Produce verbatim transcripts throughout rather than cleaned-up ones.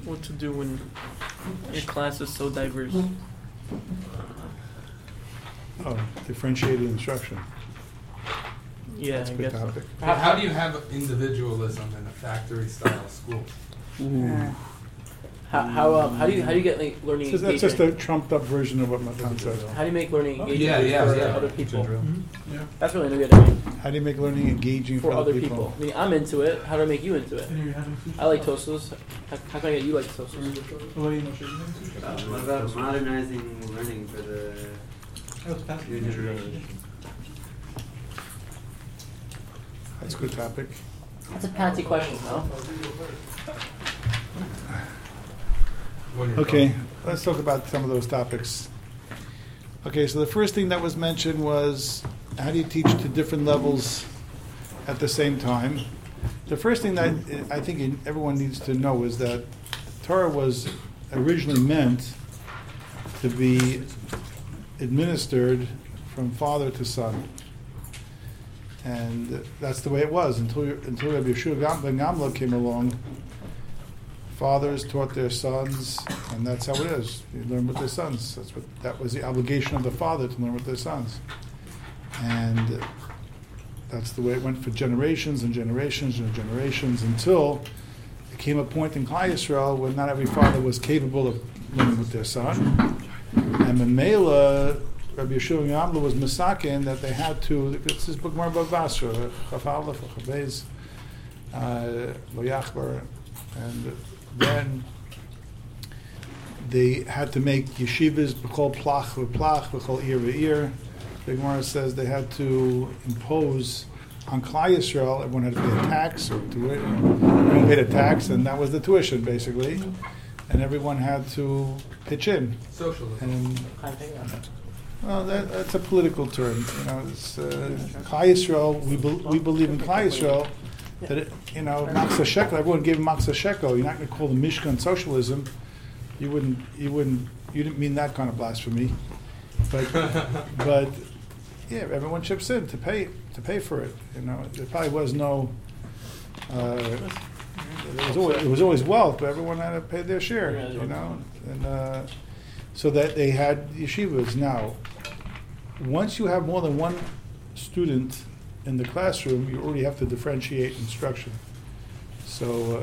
what to do when your class is so diverse. Oh, differentiated instruction. Yeah, That's I a good guess. topic. How, how do you have individualism in a factory-style school? Ooh. How how um, how do you how do you get like learning So that's engagement? just a trumped up version of what Matan said. How do you make learning engaging Yeah, yeah, for yeah. other people? Mm-hmm. Yeah. That's really good. I mean, How do you make learning engaging for other people. I mean, I'm into it. How do I make you into it? I like Tosfos. How, how can I get you like Tosfos? Uh, what about modernizing learning for the new generation? That's a good topic. That's a panty question, no? When you're Okay, done. let's talk about some of those topics. Okay, so the first thing that was mentioned was how do you teach to different levels at the same time? The first thing that I think everyone needs to know is that Torah was originally meant to be administered from father to son. And that's the way it was until until Rabbi Yeshua ben Gamla came along. Fathers taught their sons, and that's how it is. You learn with their sons. That's what that was the obligation of the father, to learn with their sons. And that's the way it went for generations and generations and generations until it came a point in Klal Yisrael where not every father was capable of learning with their son. And Memela, Rabbi Yeshua ben Gamla was misaken that they had to. It's this book more about Basra, Chaf Aleph, Chaf Beis, Lo Yachbar, and then they had to make yeshivas b'chol plach v'plach b'chol ir v'ir. The Gemara says they had to impose on Klal Yisrael. Everyone had to pay a tax or tuition. Everyone paid a tax, and that was the tuition basically. And everyone had to pitch in. Socialism. And I think that. well, that, that's a political term. You know, it's uh, Klal Yisrael. We be, we believe in Klal Yisrael. That it, you know, Max Shekel. Everyone gave him Max Shekel. You're not going to call the Mishkan socialism. You wouldn't. You wouldn't. You didn't mean that kind of blasphemy. But, but yeah, everyone chips in to pay to pay for it. You know, there probably was no. Uh, there was always, it was always wealth, but everyone had to pay their share. You know, and uh, so that they had yeshivas. Now, once you have more than one student in the classroom, you already have to differentiate instruction. So uh,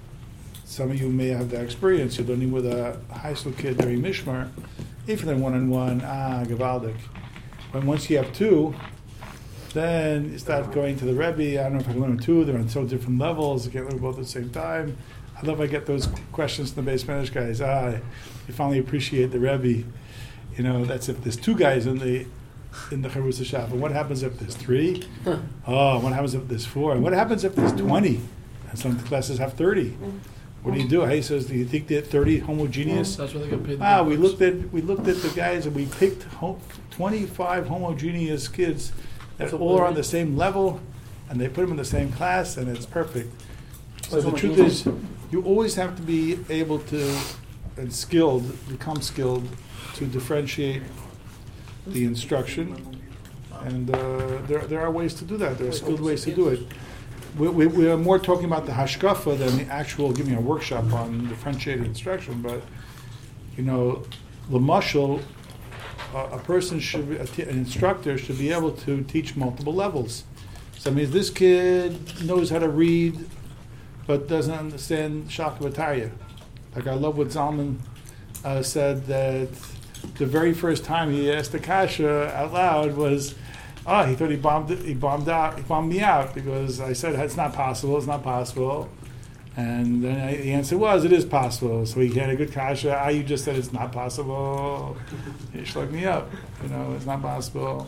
some of you may have that experience. You're learning with a high school kid during Mishmar. If they're one-on-one, ah, Gavaldik. But once you have two, then you start going to the Rebbe. I don't know if I can learn two. They're on so different levels. I can't learn both at the same time. I love I get those questions from the base Spanish guys. Ah, you finally appreciate the Rebbe. You know, that's if there's two guys in the in the Charusa Shaf. And what happens if there's three? Oh, what happens if there's four? And what happens if there's twenty? And some classes have thirty. What do you do? He says, do you think they're thirty homogeneous? That's where they get paid. the Ah, big we bucks. looked at we looked at the guys and we picked ho- twenty-five homogeneous kids that all are on the same level, and they put them in the same class, and it's perfect. So What's the truth homogeneous? is, you always have to be able to and skilled, become skilled to differentiate the instruction, and uh, there there are ways to do that. There are skilled ways to do it. We, we, we are more talking about the hashkafa than the actual giving a workshop on differentiated instruction. But you know, l'mashal, a, a person should, be, a t- an instructor should be able to teach multiple levels. So that means this kid knows how to read, but doesn't understand Shakavataya. Like I love what Zalman uh, said that the very first time he asked the kasha out loud was, oh, he thought he bombed he bombed out he bombed me out because I said it's not possible, it's not possible. And then I, the answer was it is possible. So he had a good kasha. Ah, you just said it's not possible. He shlugged me up. You know, it's not possible.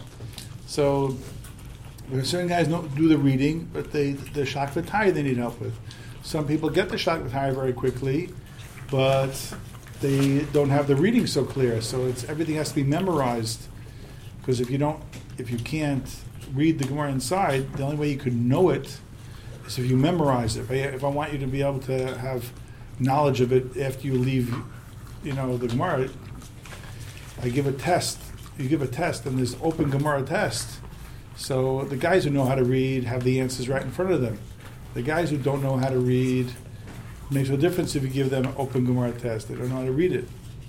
So there are certain guys don't do the reading, but they the shakvataya they need help with. Some people get the shakvataya very quickly, but they don't have the reading so clear. So it's everything has to be memorized. Because if you don't, if you can't read the Gemara inside, the only way you could know it is if you memorize it. If I, if I want you to be able to have knowledge of it after you leave, you know, the Gemara, I give a test. You give a test, and there's open Gemara test. So the guys who know how to read have the answers right in front of them. The guys who don't know how to read It makes no difference if you give them an open Gemara test. They don't know how to read it.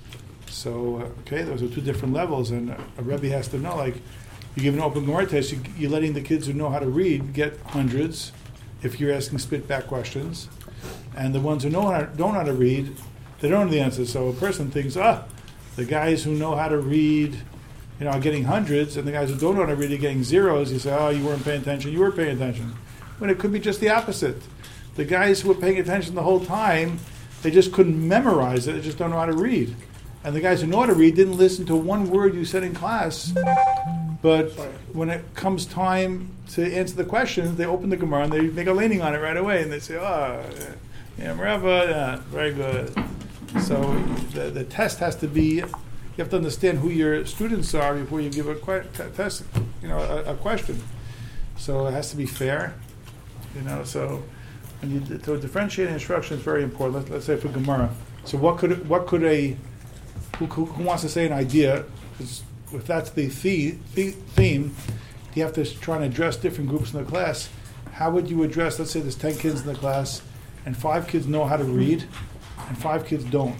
So, uh, okay, those are two different levels, and a Rebbe has to know, like, you give an open Gemara test, you, you're letting the kids who know how to read get hundreds if you're asking spit-back questions. And the ones who know how, don't know how to read, they don't know the answer. So a person thinks, ah, the guys who know how to read, you know, are getting hundreds, and the guys who don't know how to read are getting zeros. You say, oh, you weren't paying attention, you were paying attention. When it could be just the opposite. The guys who were paying attention the whole time, they just couldn't memorize it, they just don't know how to read. And the guys who know how to read didn't listen to one word you said in class, but when it comes time to answer the questions, they open the Gemara and they make a leaning on it right away, and they say, oh, yeah, Merava, yeah, very good. So the, the test has to be, you have to understand who your students are before you give a que- t- test, you know, a, a question. So it has to be fair, you know, so when you, so differentiating instruction is very important. Let's, let's say for Gemara. So what could, what could a, Who, who, who wants to say an idea? Because if that's the, the, the theme, you have to try and address different groups in the class. How would you address, let's say there's ten kids in the class, and five kids know how to read, and five kids don't.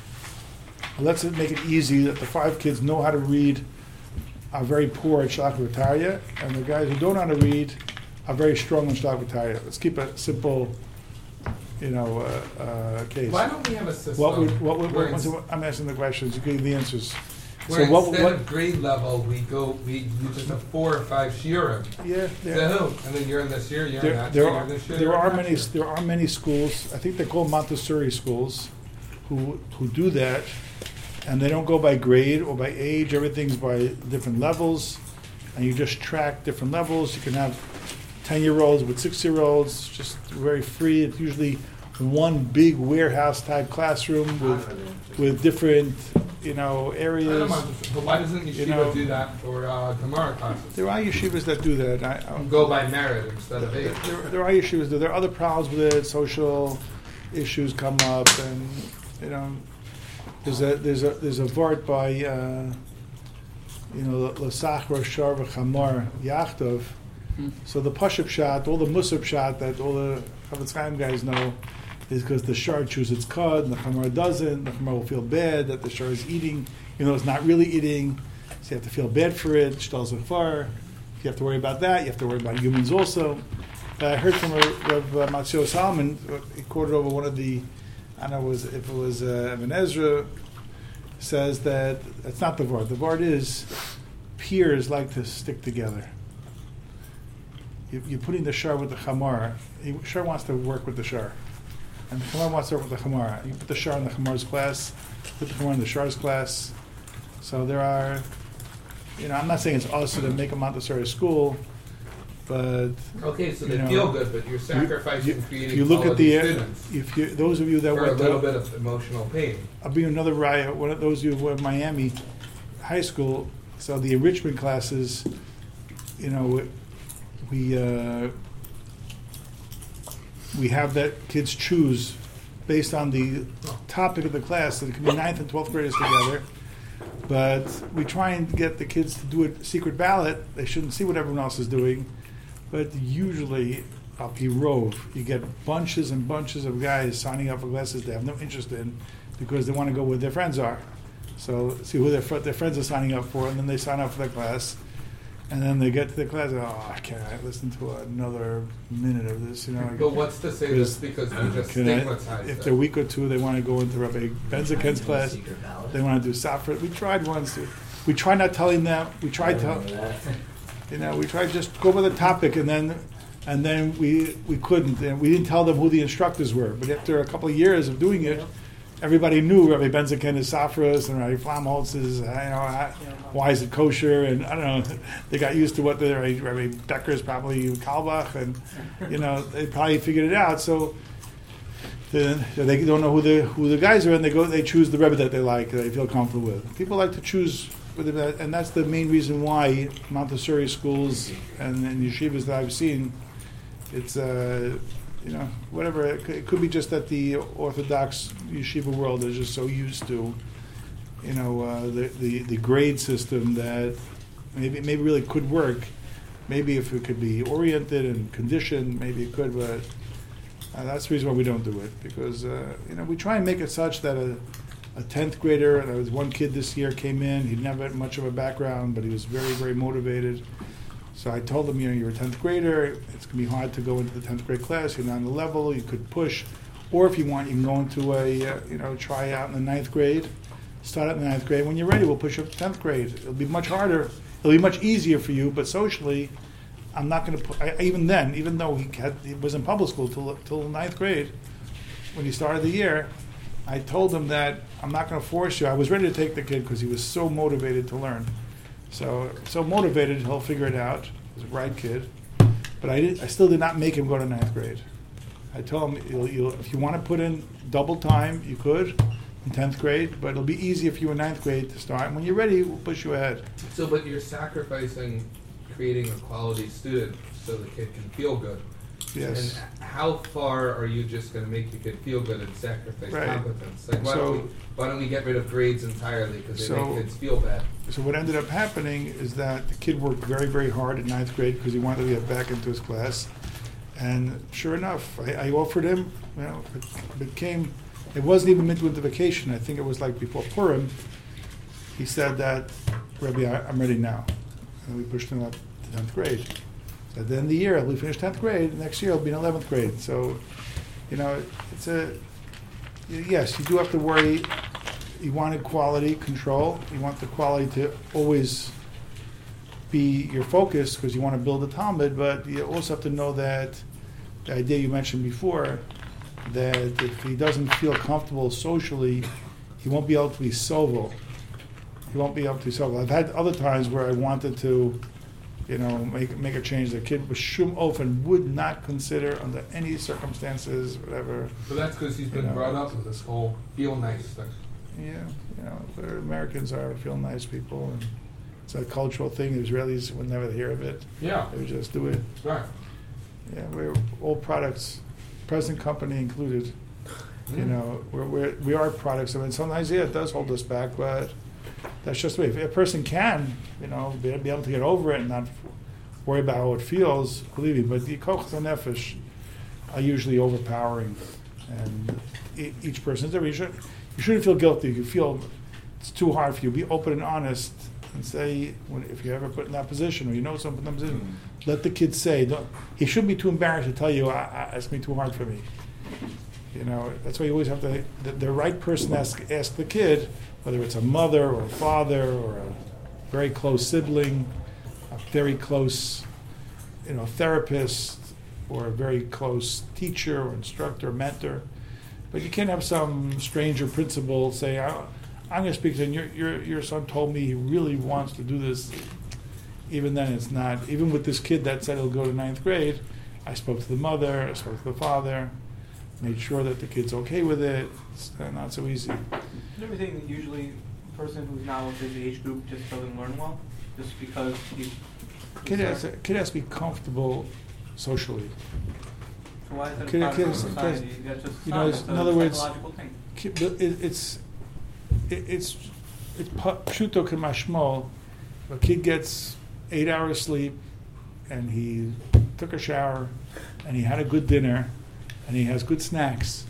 Well, let's make it easy that the five kids know how to read are very poor at Shlach and the guys who don't know how to read are very strong in Shlach. Let's keep it simple. You know, uh, uh, case. Why don't we have a system? What would, what would, where what, ins- I'm asking the questions, you give the answers. Where So what, instead what, of grade level, we go, we do just a four or five shiurim. yeah, To yeah. who? And then you're in this year, you're in There, that there year, are, you're this year. there you're are in that many, year. there are many schools, I think they're called Montessori schools, who, who do that, and they don't go by grade or by age, everything's by different levels, and you just track different levels. You can have ten-year-olds with six-year-olds, just very free. It's usually one big warehouse-type classroom with, with different, you know, I areas. don't mind, but why doesn't Yeshiva You know- do that for uh, Gemara classes? There are yeshivas that do that. I, I, Go by merit instead of There, age. there, there are issues. There are other problems with it. Social issues come up, and you know, there's a there's a there's a vart by uh, you know L'Sachar Shar v'Chamar Yachtov. Hmm. So the Pashup shot, all the Musab shot that all the Chavetz Chaim guys know, is because the Shar chews its cud, and the Chamar doesn't. The Chamar will feel bad that the Shar is eating, even though it's not really eating. So you have to feel bad for it. Shtal Zafar. You have to worry about that. You have to worry about humans also. Uh, I heard from a, Rav uh, Matzio Salman, uh, he quoted over one of the, I don't know was, if it was uh, Ibn Ezra, says that it's not the Vard. The Vard is peers like to stick together. You, you're putting the Shar with the Chamar. The Shar wants to work with the Shar. And the Chamar wants to work with the Chamar. You put the Shar in the Chamar's class, put the Chamar in the Shar's class. So there are, you know, I'm not saying it's awesome to make a Montessori school, but Okay, so you they know, feel good, but you're sacrificing you- creating if you look at quality the, students if you, those of you that for a went little to, bit of emotional pain. I'll be another riot. One of those of you who were in Miami High School, so the enrichment classes, you know, we uh, we have that kids choose based on the topic of the class. So it can be ninth and twelfth graders together, but we try and get the kids to do a secret ballot. They shouldn't see what everyone else is doing, but usually al pi rov, you get bunches and bunches of guys signing up for classes they have no interest in because they want to go where their friends are. So see who their, fr- their friends are signing up for, and then they sign up for the class. And then they get to the class, oh, I can't listen to another minute of this, you know. But what's to say this because we just Can I- stigmatize if it? they're a week or two, they want to go into Rabbi Benzaken's class. They want to do Safra. We tried once. To, we try not telling them. We tried to, you know, we tried just go with the topic, and then, and then we we couldn't, and we didn't tell them who the instructors were. But after a couple of years of doing it, everybody knew Rabbi Benzaken is Safras and Rabbi Flamholtz is, you know, I- why is it kosher? And I don't know, they got used to what the Rabbi Becker is probably Kalbach, and you know, they probably figured it out. So then they don't know who the who the guys are, and they go they choose the Rebbe that they like, that they feel comfortable with. People like to choose with it, and that's the main reason why Montessori schools and, and yeshivas that I've seen, it's uh, you know, whatever. It could, it could be just that the Orthodox yeshiva world is just so used to, you know, uh, the, the the grade system that maybe maybe really could work. Maybe if it could be oriented and conditioned, maybe it could. But Uh, that's the reason why we don't do it, because uh, you know we try and make it such that a, a tenth grader, there was one kid this year came in, he didn't have much of a background, but he was very, very motivated. So I told him, you know, you're a tenth grader, it's going to be hard to go into the tenth grade class, you're not on the level, you could push, or if you want, you can go into a, uh, you know, try out in the ninth grade, start out in the ninth grade, when you're ready, we'll push you up to tenth grade. It'll be much harder, it'll be much easier for you, but socially, I'm not going to, even then, even though he, had, he was in public school till, till ninth grade, when he started the year, I told him that I'm not going to force you. I was ready to take the kid because he was so motivated to learn. So, so motivated, he'll figure it out. He's a bright kid. But I, did, I still did not make him go to ninth grade. I told him, you'll, you'll, if you want to put in double time, you could in tenth grade, but it'll be easy if you're in ninth grade to start. And when you're ready, we'll push you ahead. So, but you're sacrificing creating a quality student so the kid can feel good. Yes. And how far are you just going to make the kid feel good and sacrifice Right. competence? Like, why, So- don't we, why don't we get rid of grades entirely because they So- make kids feel bad? So what ended up happening is that the kid worked very, very hard in ninth grade because he wanted to get back into his class. And sure enough, I, I offered him, you know, it, it came, it wasn't even midwinter vacation. I think it was like before Purim. He said that, Rebbe, I, I'm ready now. And we pushed him up to tenth grade. So at the end of the year, he'll finish tenth grade. Next year, he'll be in eleventh grade. So, you know, it's a, yes, you do have to worry. You wanted quality control. You want the quality to always be your focus because you want to build a Talmud, but you also have to know that the idea you mentioned before, that if he doesn't feel comfortable socially, he won't be able to be sovel. He won't be able to be sovel. I've had other times where I wanted to, you know, make make a change. The kid with shum ofen would not consider under any circumstances, whatever. So that's because he's been You know, brought up with this whole feel nice thing. Yeah, you know, we're Americans are feel nice people, and it's a cultural thing. The Israelis would never hear of it. Yeah. They would just do it. Right. Yeah, we're all products, present company included. You Mm. know, we're, we're we are products. I mean, sometimes yeah, it does hold us back, but that's just the way. If a person can, you know, be, be able to get over it and not worry about how it feels, believe me. But the kochas nefesh are usually overpowering, and e- each person is different. You shouldn't, you shouldn't feel guilty. You feel it's too hard for you. Be open and honest, and say when, if you're ever put in that position or you know someone comes in, let the kid say. Don't, he shouldn't be too embarrassed to tell you, I, I, "It's me too hard for me." You know, that's why you always have to. The, the right person ask ask the kid, whether it's a mother or a father or a very close sibling, a very close, you know, therapist, or a very close teacher or instructor, mentor. But you can't have some stranger principal say, I, I'm going to speak to him. Your, your, your son told me he really wants to do this. Even then, it's not. Even with this kid that said he'll go to ninth grade, I spoke to the mother, I spoke to the father, made sure that the kid's okay with it. It's not so easy. Is everything that usually a person who's not within the age group just doesn't learn well? Just because he's... Kid has, to, kid has to be comfortable socially. So why is that a Kid- product kid- of society? kid- That's just you know, that's in a other words, psychological thing. Kid- it, it's it, it's it's pu- pshuto k'mashmo. A kid gets eight hours sleep, and he took a shower, and he had a good dinner, and he has good snacks,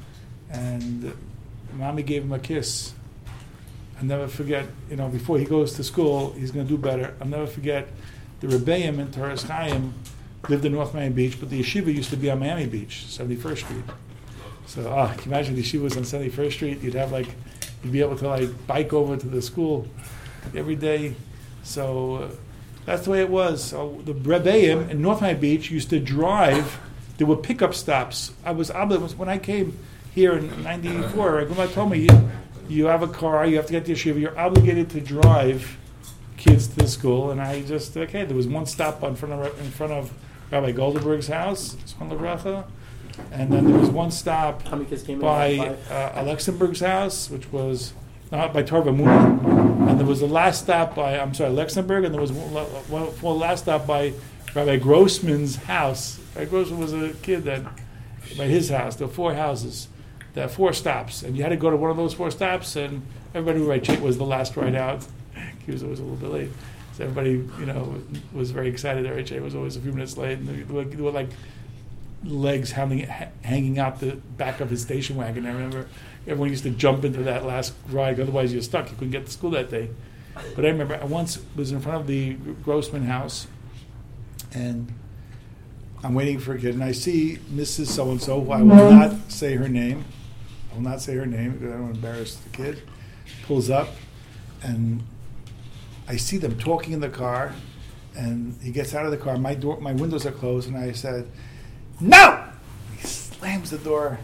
and mommy gave him a kiss. I'll never forget, you know, before he goes to school, he's going to do better. I'll never forget the Rebbeim in Torres Chaim lived in North Miami Beach, but the yeshiva used to be on Miami Beach, seventy-first Street. So, ah, can you imagine the yeshiva was on seventy-first Street? You'd have like, you'd be able to like bike over to the school every day. So uh, that's the way it was. So the Rebbeim in North Miami Beach used to drive. There were pickup stops. I was obligated when I came here in ninety-four. Grandma told me, you, you have a car, you have to get to yeshiva. You're obligated to drive kids to the school. And I just okay. There was one stop in front of in front of Rabbi Goldenberg's house, Zchon Livracha, and then there was one stop How many kids came in? by Five? uh, Alexenberg's house, which was not by Torva Muna, and there was the last stop by I'm sorry Alexenberg, and there was one, one, one last stop by Rabbi Grossman's house. Rabbi Grossman was a kid that by his house. There were four houses, there were four stops, and you had to go to one of those four stops, and everybody who right was the last ride out. He was always a little bit late. So everybody, you know, was very excited. R H A was always a few minutes late, and there were, there were like legs hanging, hanging out the back of his station wagon. I remember everyone used to jump into that last ride, otherwise you're stuck. You couldn't get to school that day. But I remember I once was in front of the Grossman house, and I'm waiting for a kid, and I see Missus So-and-so, who I will not say her name. I will not say her name because I don't want to embarrass the kid. Pulls up, and I see them talking in the car, and he gets out of the car. My door, my windows are closed, and I said, "No!" He slams the door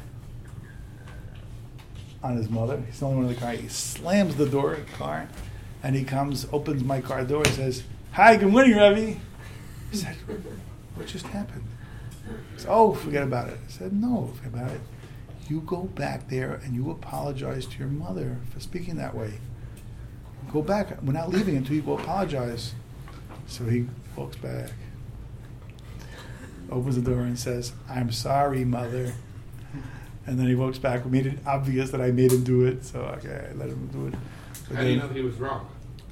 on his mother. He's the only one in the car. He slams the door in the car, and he comes, opens my car door, and says, "Hi, good morning, Rebbe." I said, "What just happened?" He said, "Oh, forget about it." I said, "No, forget about it. You go back there and you apologize to your mother for speaking that way. Go back. We're not leaving until you go apologize." So he walks back, opens the door and says, "I'm sorry, mother." And then he walks back. We made it obvious that I made him do it, so okay, I let him do it. But How do you then- know he was wrong?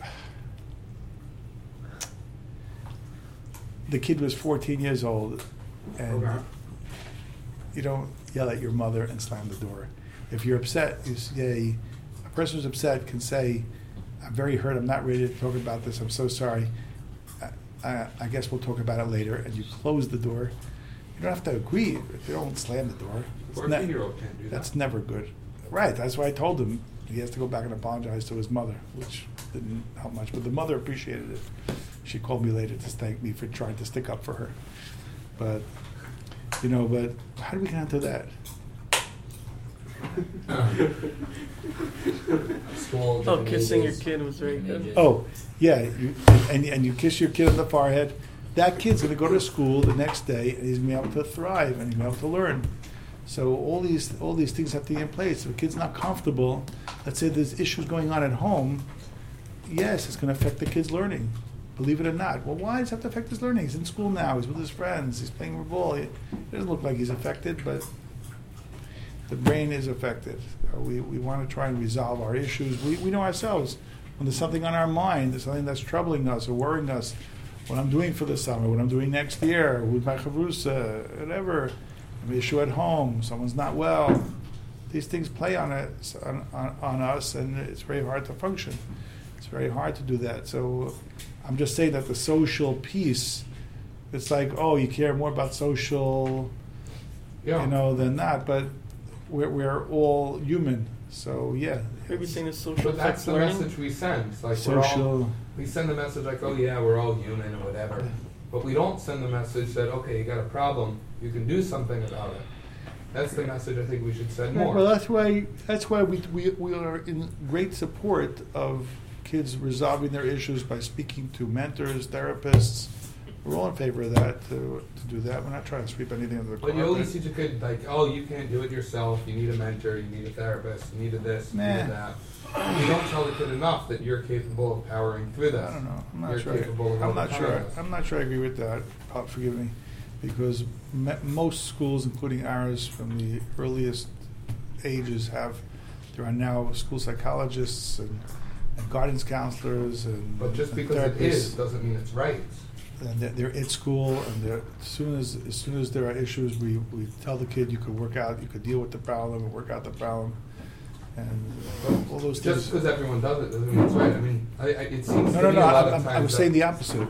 The kid was fourteen years old, and Okay. you don't yell at your mother and slam the door. If you're upset, you say, a person who's upset can say, "I'm very hurt, I'm not ready to talk about this, I'm so sorry. I, I, I guess we'll talk about it later," and you close the door. You don't have to agree. You don't slam the door. It's ne- fourteen-year-old can't do that. That's never good. Right, that's why I told him he has to go back and apologize to his mother, which didn't help much. But the mother appreciated it. She called me later to thank me for trying to stick up for her. But, you know, but how do we get into that? School, Oh, kissing your ages. kid was very good. Oh, yeah, you, and, and you kiss your kid on the forehead. That kid's going to go to school the next day, and he's going to be able to thrive, and he's going to be able to learn. So all these all these things have to be in place. If a kid's not comfortable, let's say there's issues going on at home, yes, it's going to affect the kid's learning. Believe it or not. Well, why does it have to affect his learning? He's in school now. He's with his friends. He's playing ball. It doesn't look like he's affected, but the brain is affected. Uh, we we want to try and resolve our issues. We we know ourselves. When there's something on our mind, there's something that's troubling us or worrying us, what I'm doing for the summer, what I'm doing next year, with my chavrusa, whatever, an issue at home, someone's not well. These things play on it, on, on, on us, and it's very hard to function. It's very hard to do that. So I'm just saying that the social piece, it's like, oh, you care more about social, Yeah. you know, than not, but we're, we're all human. So, yeah. Everything is social But that's affects the learning. message we send. It's like we're all, Social. we send the message like, oh yeah, we're all human or whatever. But we don't send the message that, okay, you got a problem, you can do something about it. That's the message I think we should send more. Well, that's why that's why we, we we are in great support of kids resolving their issues by speaking to mentors, therapists. We're all in favor of that, to, to do that. We're not trying to sweep anything under the But you always carpet. teach a kid like, oh, you can't do it yourself. You need a mentor. You need a therapist. You need a this. You need a Nah. that. You don't tell the kid enough that you're capable of powering through this. I don't know. I'm not You're sure. capable of I'm not overcoming sure. this. I'm not sure I agree with that. Uh, forgive me, because me, most schools, including ours, from the earliest ages, have there are now school psychologists and, and guidance counselors and But just and because it therapists. is doesn't mean it's right. And they're, they're at school, and they're, as soon as as soon as there are issues, we, we tell the kid you could work out, you could deal with the problem, and work out the problem, and all those Just things. because everyone does it doesn't mean it's right. I mean, I, I, it seems No, to no, me no. a lot I, of I, times I was that- saying the opposite.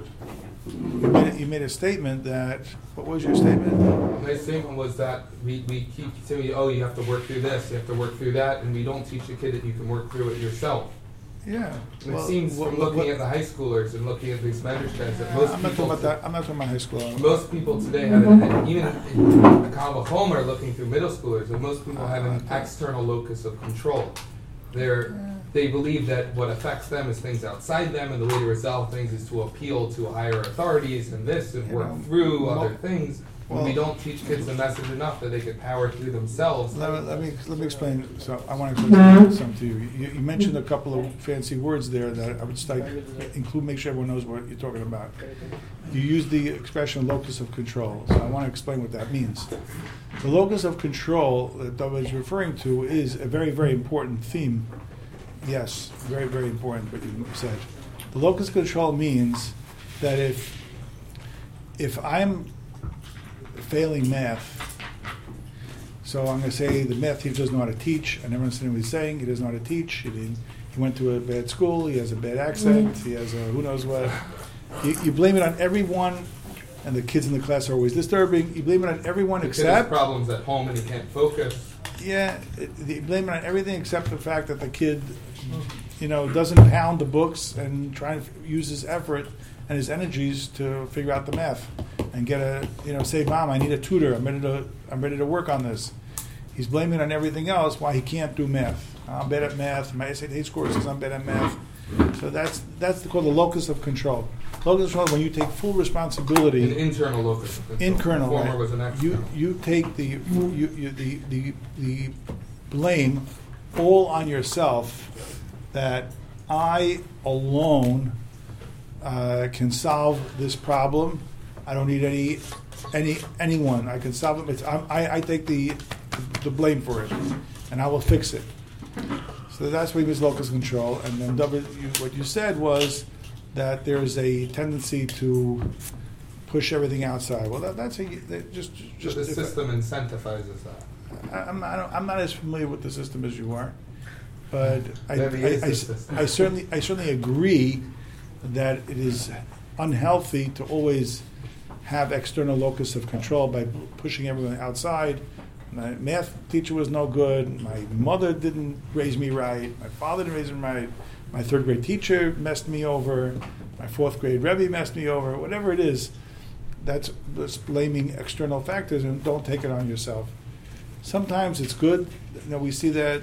You made, a- you made a statement that. What was your statement? My statement was that we, we keep saying, oh, you have to work through this, you have to work through that, and we don't teach the kid that you can work through it yourself. Yeah. And Well, it seems what- from looking what- at the high schoolers and looking at these mentorships that most I'm not talking people, about that. I'm not talking about high school. most people today have, an, and even in a Kal Home are looking through middle schoolers, and most people have an Uh, external locus of control. They're, they believe that what affects them is things outside them, and the way to resolve things is to appeal to higher authorities and this, and You work know, through well- other things. When we well- don't teach kids the message enough that they can power through themselves. Let me, let me let me explain. So I want to explain something to you. you. You mentioned a couple of fancy words there that I would just like include. Make sure everyone knows what you're talking about. You used the expression locus of control. So I want to explain what that means. The locus of control that Dov is referring to is a very, very important theme. Yes, very, very important, what you said. The locus of control means that if if I'm failing math So I'm going to say the math teacher doesn't know how to teach. I never understand what he's saying. He doesn't know how to teach. He, didn't, he went to a bad school. He has a bad accent. He has a who knows what. You, you blame it on everyone, and the kids in the class are always disturbing. You blame it on everyone The kid has except... problems at home and he can't focus. Yeah, it, you blame it on everything except the fact that the kid, you know, doesn't pound the books and try to use his effort and his energies to figure out the math and get a, you know, say, Mom, I need a tutor. I'm ready to, I'm ready to work on this. He's blaming on everything else why he can't do math. I'm bad at math. My S A T score says I'm bad at math. So that's that's called the locus of control. Locus of control is when you take full responsibility. An internal locus of control. Internal, The former right? was an You external. you take the you, you the, the the blame all on yourself that I alone uh, can solve this problem. I don't need any any anyone. I can solve it. It's, I'm, I I take the the blame for it, and I will fix it. So that's what he was locus control. And then W, you, what you said was that there's a tendency to push everything outside. Well, that, that's a that just just So the if- system incentivizes that. I, I'm not, I'm not as familiar with the system as you are, but I, I, Maybe it's I, the system. I certainly I certainly agree that it is unhealthy to always have external locus of control by pushing everyone outside. My math teacher was no good. My mother didn't raise me right. My father didn't raise me right. My third grade teacher messed me over. My fourth grade Rebbe messed me over. Whatever it is, that's, that's blaming external factors, and don't take it on yourself. Sometimes it's good. You know, we see that.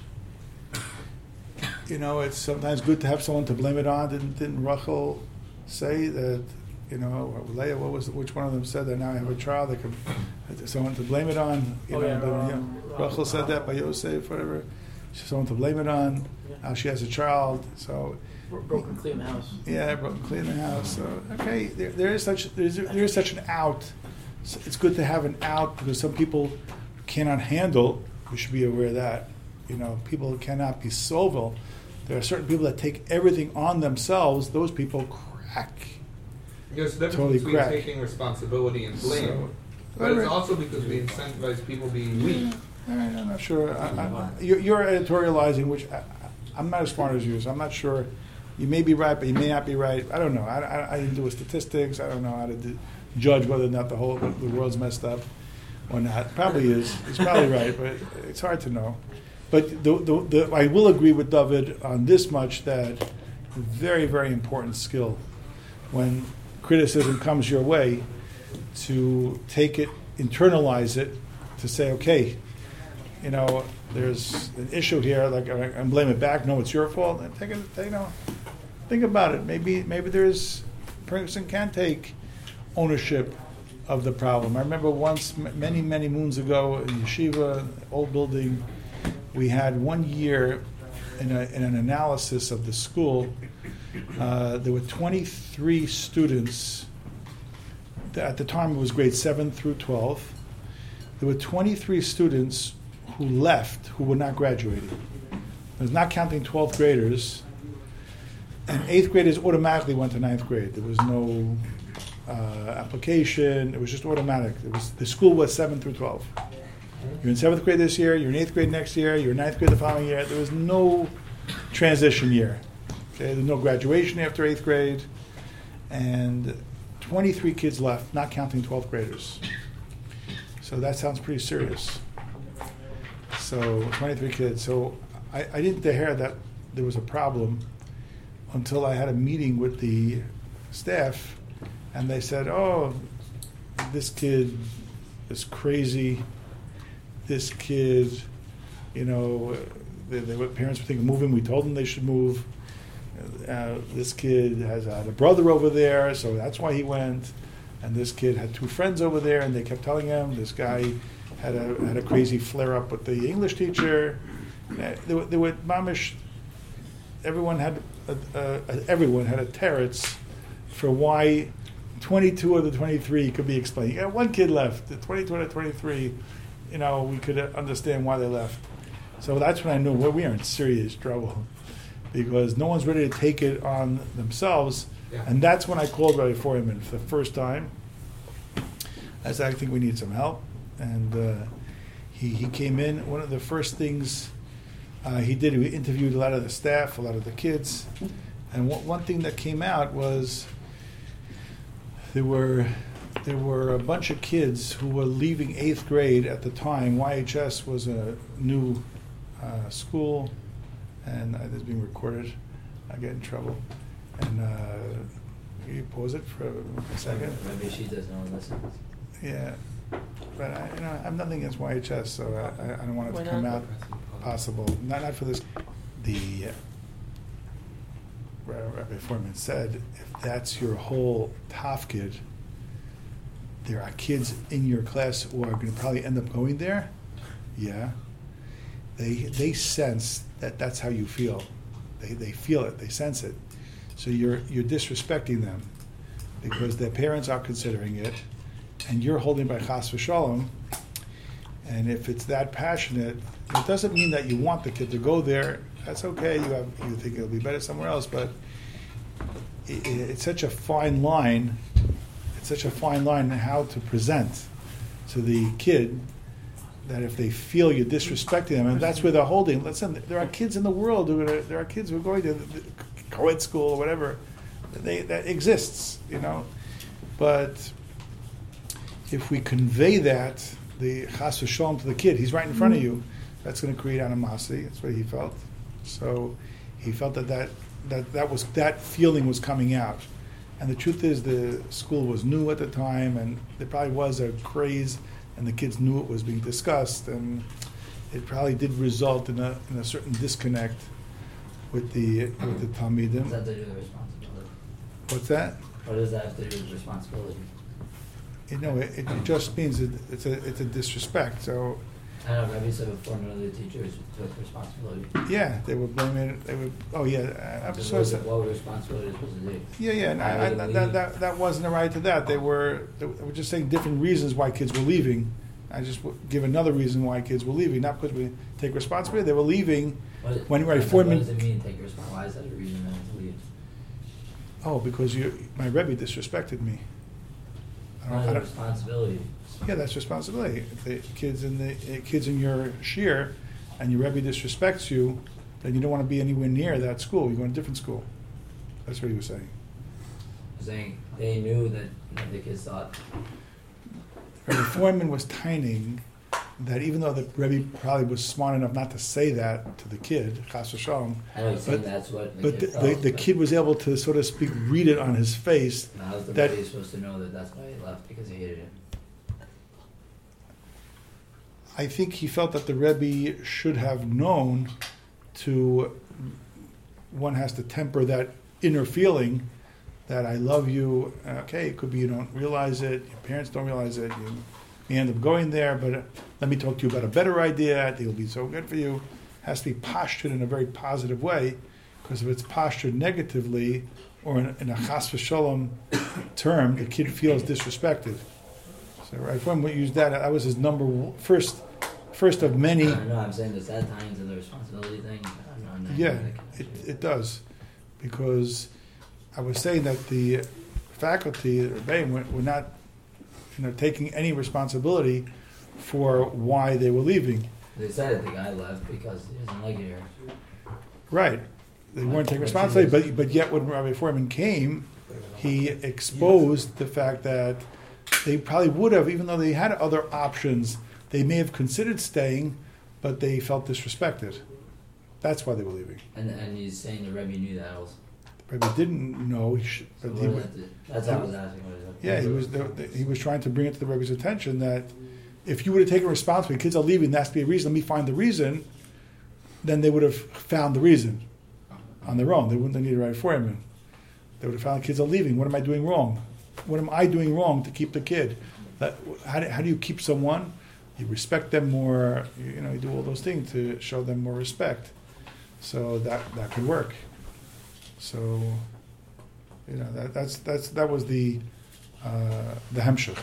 You know, it's sometimes good to have someone to blame it on. Didn't didn't Rachel say that? You know, or Leah, what was which one of them said that now I have a child? They could someone to blame it on. You Oh, know, yeah, the- um, you know, Rachel said that by Yosef, whatever. She's someone to blame it on. Now she has a child, so. Bro- Broken clean the house. Yeah, broken clean the house. So okay, there, there is such there is, there is such an out. So it's good to have an out because some people cannot handle. We should be aware of that. You know, people cannot be civil. There are certain people that take everything on themselves. Those people crack. There's a difference Totally between crack. taking responsibility and blame. So, but it's Alright. also because we incentivize people being weak. All right, I'm not sure. I, I, you're, you're editorializing, which I, I'm not as smart as you, so I'm not sure. You may be right, but you may not be right. I don't know. I, I, I didn't do with statistics. I don't know how to do, judge whether or not the whole the, the world's messed up or not. Probably is. It's probably right, but it's hard to know. But the, the, the, I will agree with David on this much that a very, very important skill when criticism comes your way to take it, internalize it, to say, okay, you know, there's an issue here, like I- I'm blaming it back, no, it's your fault. And take it, you know, think about it. Maybe maybe there's a person can take ownership of the problem. I remember once, m- many, many moons ago, in Yeshiva, old building, we had one year in, a, in an analysis of the school. Uh, there were twenty-three students. At the time, it was grade seven through twelve. There were twenty-three students who left who were not graduating. It was not counting twelfth graders. And eighth graders automatically went to ninth grade. There was no uh, application. It was just automatic. It was, the school was seven through twelve. You're in seventh grade this year, you're in eighth grade next year, you're in ninth grade the following year. There was no transition year. Okay, there's no graduation after eighth grade. And twenty-three kids left, not counting twelfth graders. So that sounds pretty serious. So twenty-three kids. So I, I didn't hear that there was a problem until I had a meeting with the staff, and they said, "Oh, this kid is crazy. This kid, you know, they, they were, parents were thinking of moving. We told them they should move. Uh, this kid has had a brother over there, so that's why he went. And this kid had two friends over there, and they kept telling him this guy had a had a crazy flare up with the English teacher. Uh, There were, there were mamish. Everyone had a, a, a, everyone had a teretz for why twenty-two of the twenty-three could be explained. Yeah, one kid left. The twenty-two out of twenty-three, you know, we could understand why they left. So that's when I knew well, we are in serious trouble because no one's ready to take it on themselves. Yeah. And that's when I called Rabbi Foreman for the first time. I said, I think we need some help. And uh, he, he came in, one of the first things uh, he did, he interviewed a lot of the staff, a lot of the kids, and one, one thing that came out was there were there were a bunch of kids who were leaving eighth grade at the time. Y H S was a new uh, school, and uh, this is being recorded. I get in trouble. And uh, can you pause it for a second? Maybe she doesn't know lessons. Yeah, but I, you know, I have nothing against Y H S, so I, I don't want it Why to come not? out possible. Not not for this. The uh, Rabbi Foreman said, if that's your whole tafkid, there are kids in your class who are going to probably end up going there. Yeah, they they sense that that's how you feel. They they feel it. They sense it. So you're you're disrespecting them because their parents are considering it, and you're holding by chas v'shalom. And if it's that passionate, it doesn't mean that you want the kid to go there. That's okay. You have you think it'll be better somewhere else, but it, it, it's such a fine line. It's such a fine line in how to present to the kid that if they feel you're disrespecting them, and that's where they're holding. Listen, there are kids in the world who are, there are kids who are going to the co-ed school or whatever. They, that exists, you know. But if we convey that, the chas v'shalom to the kid, he's right in front of you, that's going to create animosity. That's what he felt. So he felt that that, that, that was that feeling was coming out. And the truth is the school was new at the time, and there probably was a craze, and the kids knew it was being discussed, and it probably did result in a in a certain disconnect with the with the Talmidim. What does that have to do with responsibility? What's that? What does that have to do with responsibility? You know, it, it just means it, it's a it's a disrespect. So I know Rabbi said before none of the teachers took responsibility. yeah, they were blaming it. They were oh yeah, I'm What so was sorry. it- What were responsibility supposed to do? Yeah, yeah, and I, I, that, that that wasn't a right to that. They were they were just saying different reasons why kids were leaving. I just w- give another reason why kids were leaving, not because we take responsibility. They were leaving What, when Rabbi what Foreman. does it mean take responsibility? Why is that a reason then to leave? Oh, because you, my Rebbe disrespected me. I don't, What I is the don't, responsibility? yeah, that's responsibility. If the kids in the eh, kids in your shir, and your Rebbe disrespects you, then you don't want to be anywhere near that school. You go to a different school. That's what he was saying. Saying they knew that that the kids thought. Rabbi Foreman was tining that even though the Rebbe probably was smart enough not to say that to the kid, chas v'shalom, I know he's saying but, that's what the but the, kid the, felt. the but kid was able to, so to speak, read it on his face. How was the that- Rebbe supposed to know that that's why he left because he hated him? I think he felt that the Rebbe should have known to, one has to temper that inner feeling that I love you. Okay, it could be you don't realize it, your parents don't realize it, you may end up going there, but uh, let me talk to you about a better idea, I think it'll be so good for you. It has to be postured in a very positive way, because if it's postured negatively, or in, in a chas v'shalom term, the kid feels disrespected. So right when we used that, that was his number one, first, first of many. I don't know. I'm saying does that tie into the responsibility thing? I'm, I'm not Yeah, really it, convinced. it does, because I was saying that the faculty at Rebbeim were, were not, you know, taking any responsibility for why they were leaving. They said the guy left because he doesn't like it here. Right, they weren't taking But responsibility, she but but yet when Rabbi Foreman came, he exposed the fact that they probably would have, even though they had other options, they may have considered staying, but they felt disrespected. That's why they were leaving. And and he's saying the Rebbe knew that also. Rebbe didn't know, he should, So but what he does would. that do? That's what I was asking. What is it? Yeah, he was the, the, he was trying to bring it to the Rebbe's attention that if you would have taken responsibility, kids are leaving, there has to be a reason, let me find the reason, then they would have found the reason on their own. They wouldn't have needed a right foreman. They would have found the kids are leaving. What am I doing wrong? What am I doing wrong to keep the kid? That, how, do, how do you keep someone? You respect them more, you, you know, you do all those things to show them more respect. So that, that could work. So, you know, that, that's, that's, that was the, uh, the hemshech.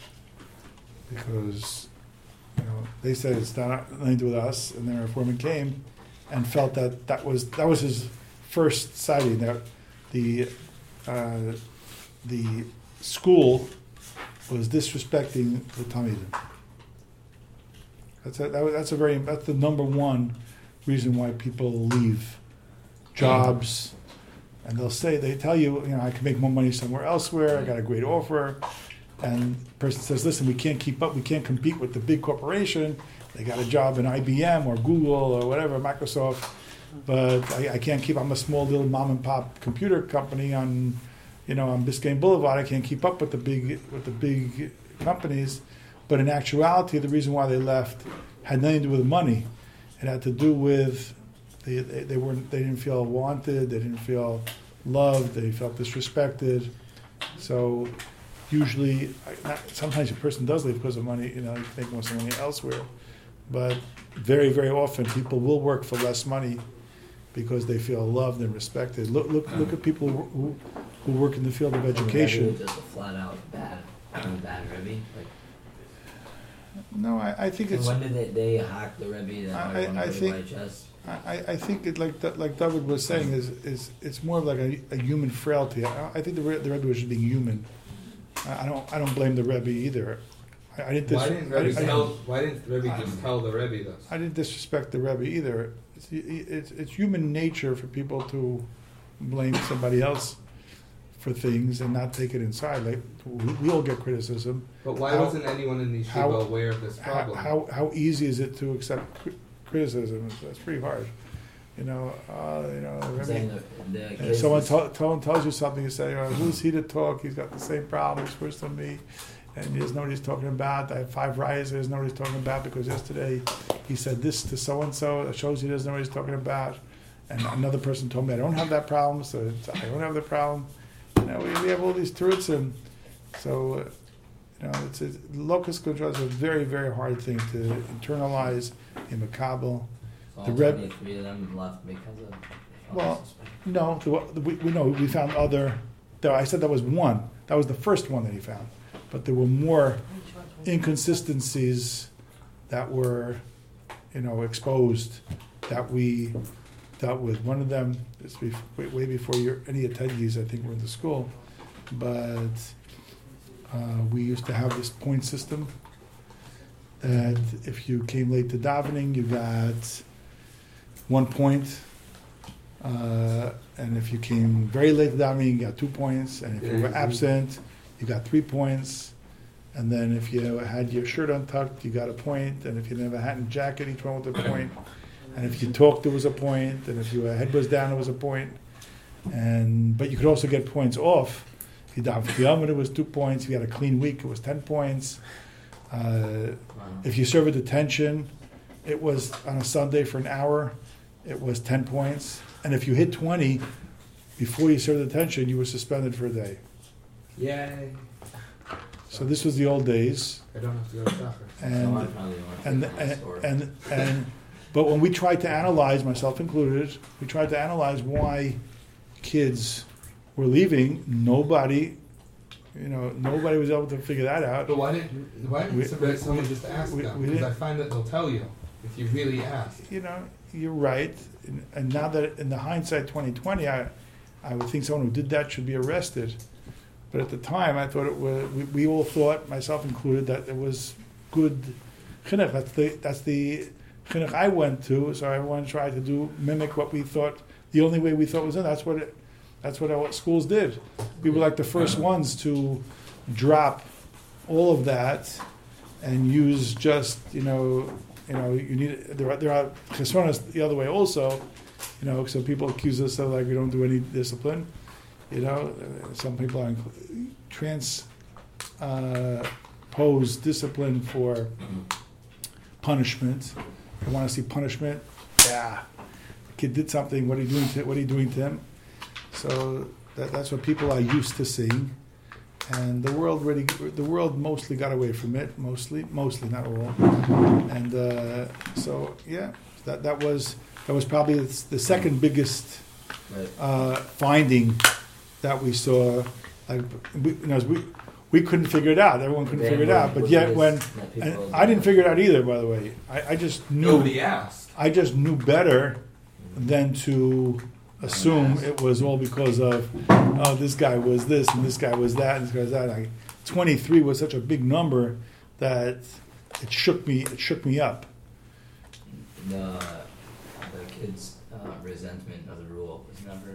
Because, you know, they said it's not nothing to do with us, and then our foreman came and felt that that was that was his first sighting, that the uh, the school was disrespecting the Talmidim. That's a, that, that's a very that's the number one reason why people leave jobs, and they'll say they tell you, you know, I can make more money somewhere elsewhere. I got a great offer, and the person says, listen, we can't keep up. We can't compete with the big corporation. They got a job in I B M or Google or whatever, Microsoft, but I, I can't keep. I'm a small little mom and pop computer company on, you know, on Biscayne Boulevard. I can't keep up with the big with the big companies. But in actuality, the reason why they left had nothing to do with money. It had to do with they, they, they weren't they didn't feel wanted, they didn't feel loved, they felt disrespected. So usually, not, sometimes a person does leave because of money. You know, you make more money elsewhere. But very very often, people will work for less money because they feel loved and respected. Look look look at people who who work in the field of education. Just a flat out bad, bad Rebbe. Like, No, I, I think and it's. when did they, they hack the Rebbe? That I- I- I think- I, I think it like that, like David was saying is is it's more of like a, a human frailty. I, I think the Re- the Rebbe was just being human. I, I don't I don't blame the Rebbe either. I, I didn't. Dis- Why didn't I, Rebbe I- tell? Why didn't Rebbe just tell the Rebbe this? I didn't disrespect the Rebbe either. It's, it's it's human nature for people to blame somebody else for things and not take it inside. Like we, we all get criticism. But why How- wasn't anyone in the yeshiva how- aware of this How, problem? how how easy is it to accept cri- criticism? That's pretty hard. You know, uh, you know. I'm Rebbe- saying the, the And kids someone, is- tell, someone tells you something, you say, oh, who's he to talk? He's got the same problems first than me. And he doesn't know what he's talking about. I have five riots, he doesn't know what he's talking about because yesterday he said this to so-and-so. That shows he doesn't know what he's talking about. And another person told me I don't have that problem, so it's, I don't have the problem. You know, we, we have all these truths, and so, uh, you know, it's, it's locus control is a very, very hard thing to internalize in Makabel. all the Reb- twenty-three of them left because of. they felt Well, disrespected. No, the, we, we know we found other. Though I said that was one. That was the first one that he found, but there were more inconsistencies that were, you know, exposed that we dealt with. One of them is bef- way, way before your, any attendees, I think, were in the school, but uh, we used to have this point system that if you came late to davening, you got one point. Uh, and if you came very late to davening, you got two points. And if you were absent, you got three points. And then if you had your shirt untucked, you got a point. And if you didn't have a hat and jacket, each one with a point. And if you talked, there was a point. And if your head was down, there was a point. And but you could also get points off. If you davened for Yom, it was two points. If you had a clean week, it was ten points. Uh, if you served detention, it was on a Sunday for an hour, it was ten points. And if you hit twenty before you served detention, you were suspended for a day. Yay! So this was the old days. I don't have to go to soccer. And Someone probably wants to and know the and, story. and and but when we tried to analyze, myself included, we tried to analyze why kids were leaving. Nobody, you know, nobody was able to figure that out. But why didn't why didn't We- somebody, we- someone just ask we- them? we Because I didn't- find that they'll tell you if you really ask. You know, you're right. And, and now that in the hindsight twenty twenty, I, I would think someone who did that should be arrested. But at the time, I thought it was. We, we all thought, myself included, that it was good chinuch. That's the that's the chinuch I went to. So everyone tried to do mimic what we thought. The only way we thought was in. That's what it. That's what our schools did. We were like the first ones to drop all of that and use just you know. You know, you need there are there are chesronos the other way also. You know, so people accuse us of like we don't do any discipline. You know, uh, some people are trans uh, pose discipline for punishment. They want to see punishment. Yeah, the kid did something. What are you doing to What are you doing to him? So that, that's what people are used to seeing. And the world really, the world mostly got away from it. Mostly, mostly, not all. And uh, so, yeah, that that was that was probably the second biggest Right. uh, finding that we saw. Like, we, you know, we we couldn't figure it out. Everyone couldn't Then figure it what- out. But what yet, is when that people- and I didn't figure it out either. By the way, I, I just knew. Nobody asked. I just knew better than to assume it was all because of, oh, this guy was this and this guy was that and this guy was that. Like, twenty-three was such a big number that it shook me. It shook me up. the the kids' uh, resentment of the rule was never,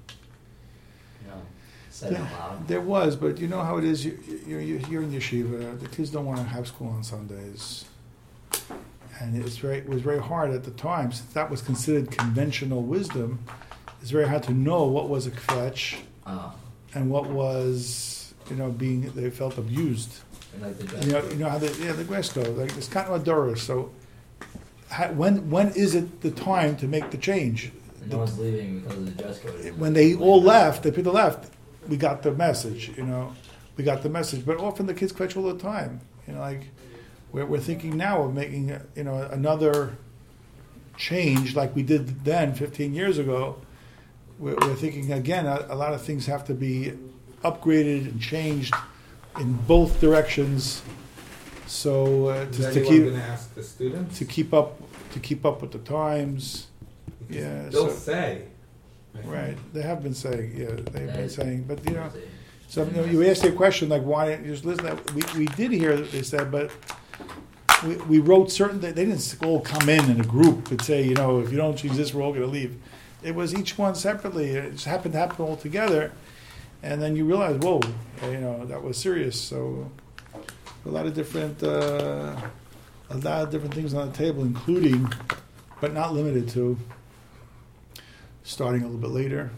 you know, said out loud. There was, but you know how it is. You, you, you, you're in yeshiva. The kids don't want to have school on Sundays, and it's very. It was very hard at the time, since that was considered conventional wisdom. It's very hard to know what was a kvetch Uh, and what was, you know, being they felt abused. and like the dress You know, code. you know how the yeah the dress code, like it's kind of a doris. So, how, when when is it the time to make the change? And no one's leaving because of the dress code. When they all left, the people left, we got the message, you know, we got the message. But often the kids kvetch all the time, you know, like we're, we're thinking now of making, you know, another change like we did then fifteen years ago. We're, we're thinking again, a, a lot of things have to be upgraded and changed in both directions. So uh, Is to, to anyone keep going to ask the students? to keep up to keep up with the times. Because Yeah, They'll so- say. I think. Right, they have been saying, yeah, they've been That- saying, but you know. Thursday. So you, know, you asked a question like why just listen. That we, we did hear that they said, but we, we wrote certain. They didn't all come in in a group and say, you know, if you don't choose this, we're all going to leave. It was each one separately. It just happened to happen all together, and then you realize, whoa, you know, that was serious. So a lot of different, uh, a lot of different things on the table, including, but not limited to, starting a little bit later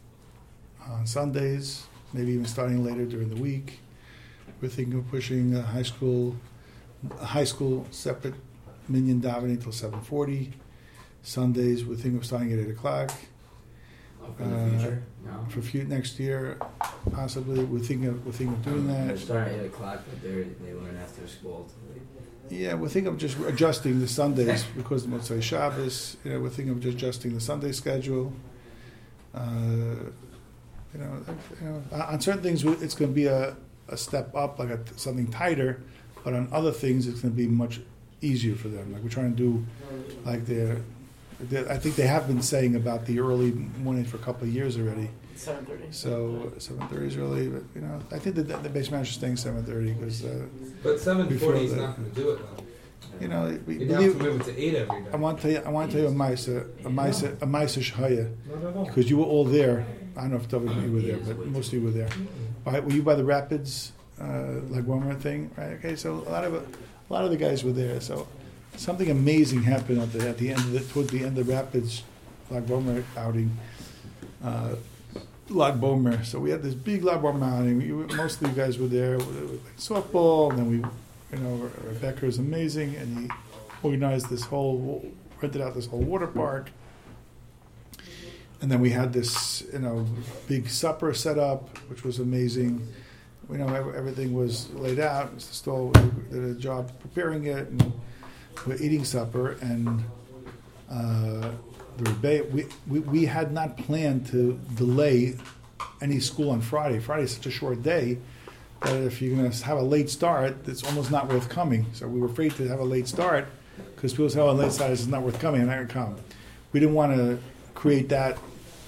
on Sundays. Maybe even starting later during the week. We're thinking of pushing uh, high school, high school separate minyan davening till seven forty. Sundays we're thinking of starting at eight o'clock. Oh, for the Uh, future? No. For few, next year, possibly we're thinking of we're thinking of doing They're that. starting at eight o'clock, but they they learn after school. Yeah, we're thinking of just adjusting the Sundays because of Motzei Shabbos. You know, we're thinking of just adjusting the Sunday schedule. Uh, You know, you know, on certain things it's going to be a, a step up, like a, something tighter, but on other things it's going to be much easier for them. Like we're trying to do, like they're, they're I think they have been saying about the early morning for a couple of years already. Seven thirty. So seven thirty is early, but you know, I think that the base manager is staying seven thirty because, uh, But seven forty is Before the- not going to do it though. you know, we You'd have to believe. move it to eight every day. I want to tell you, I want to tell you a Maisa, a Maisa, a Maisa Shahaya, Not at all. because you were all there. I don't know if David you were there, but most of you were there. By, were you by the Rapids, uh, like one more thing, right? Okay, so a lot of a lot of the guys were there. So something amazing happened at the at the end of the toward the end of the Rapids, Lag Bomer outing, uh, Lag Bomer. So we had this big Lag Bomer outing. We, we- most of you guys were there. We, we played softball, and then we, you know, Rebecca is amazing, and he organized this whole, rented out this whole water park. And then we had this, you know, big supper set up, which was amazing. You know, ev- everything was laid out. Mister Stoll did a job preparing it, and we're eating supper. And uh, the Rebbe, we, we we had not planned to delay any school on Friday. Friday is such a short day that if you're going to have a late start, it's almost not worth coming. So we were afraid to have a late start because people say, "Oh, a late start is not worth coming," and I can come. We didn't want to create that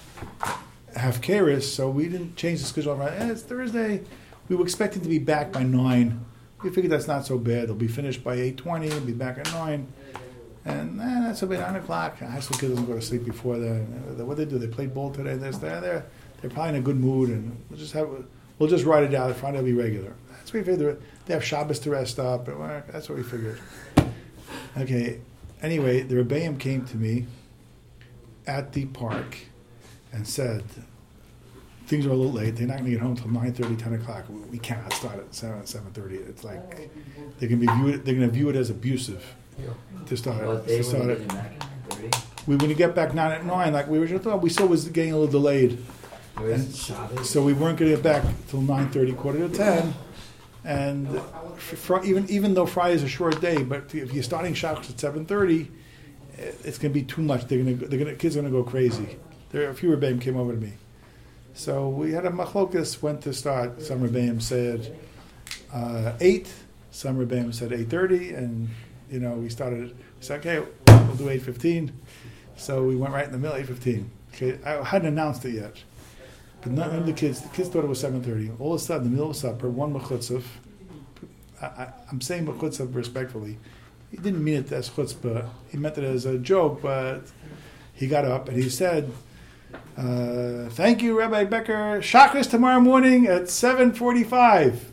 half Karis, so we didn't change the schedule around. Eh, it's Thursday. We were expecting to be back by nine. We figured that's not so bad. They'll be finished by eight twenty. We'll be back at nine, and eh, that's about nine o'clock. High school kids doesn't go to sleep before that. What they do? They played ball today. This, they're they're they're probably in a good mood, and we'll just have we'll just write it out. Friday will be regular. That's what we figured. They have Shabbos to rest up. And, well, that's what we figured. Okay. Anyway, the Rebbeim came to me at the park and said, things are a little late. They're not going to get home until nine thirty, ten o'clock. We, we cannot start at seven, seven thirty. It's like they can be viewed. They're going to view it as abusive to start. But they to start were it. getting back at nine thirty. We when you get back nine at nine, like we originally thought, we still was getting a little delayed, It was And Shabbos. so we weren't going to get back till nine thirty, quarter to ten. And fr- even even though Friday is a short day, but if you're starting Shabbos at seven thirty, it's going to be too much. They're going to they're going to kids are going to go crazy. There, a few Rebbeim came over to me. So we had a machlokas, went to start. Some Rebbeim said uh, eight, some Rebbeim said eight thirty, and you know we started. We said, okay, we'll do eight fifteen. So we went right in the middle, eight fifteen. Okay, I hadn't announced it yet, but none of the kids. The kids thought it was seven thirty. All of a sudden, in the middle of supper, one mechutzav. I, I, I'm saying mechutzav respectfully. he didn't mean it as chutzpah. He meant it as a joke, but he got up and he said, uh, "Thank you, Rabbi Becker. Shachris tomorrow morning at seven forty-five."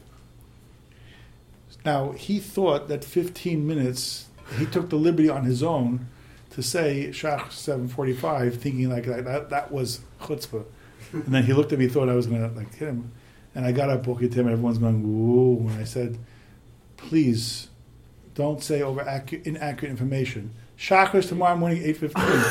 Now he thought that fifteen minutes. He took the liberty on his own to say Shach seven forty-five, thinking like that, that that was chutzpah. And then he looked at me, thought I was going to like hit him. And I got up, walking to him, everyone's going, whoa. And I said, please, don't say over accu- inaccurate information. Shachris tomorrow morning, eight fifteen. But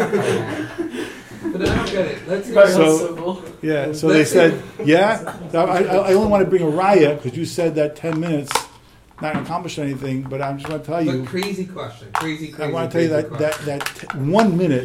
I don't get it. Let's Very So- simple. Yeah, so they said, yeah. Now, I, I I only want to bring a raya, because you said that ten minutes not accomplished anything, but I'm just going to tell you. But crazy question. Crazy, crazy, I want to tell you crazy that, that, question. that t- one minute,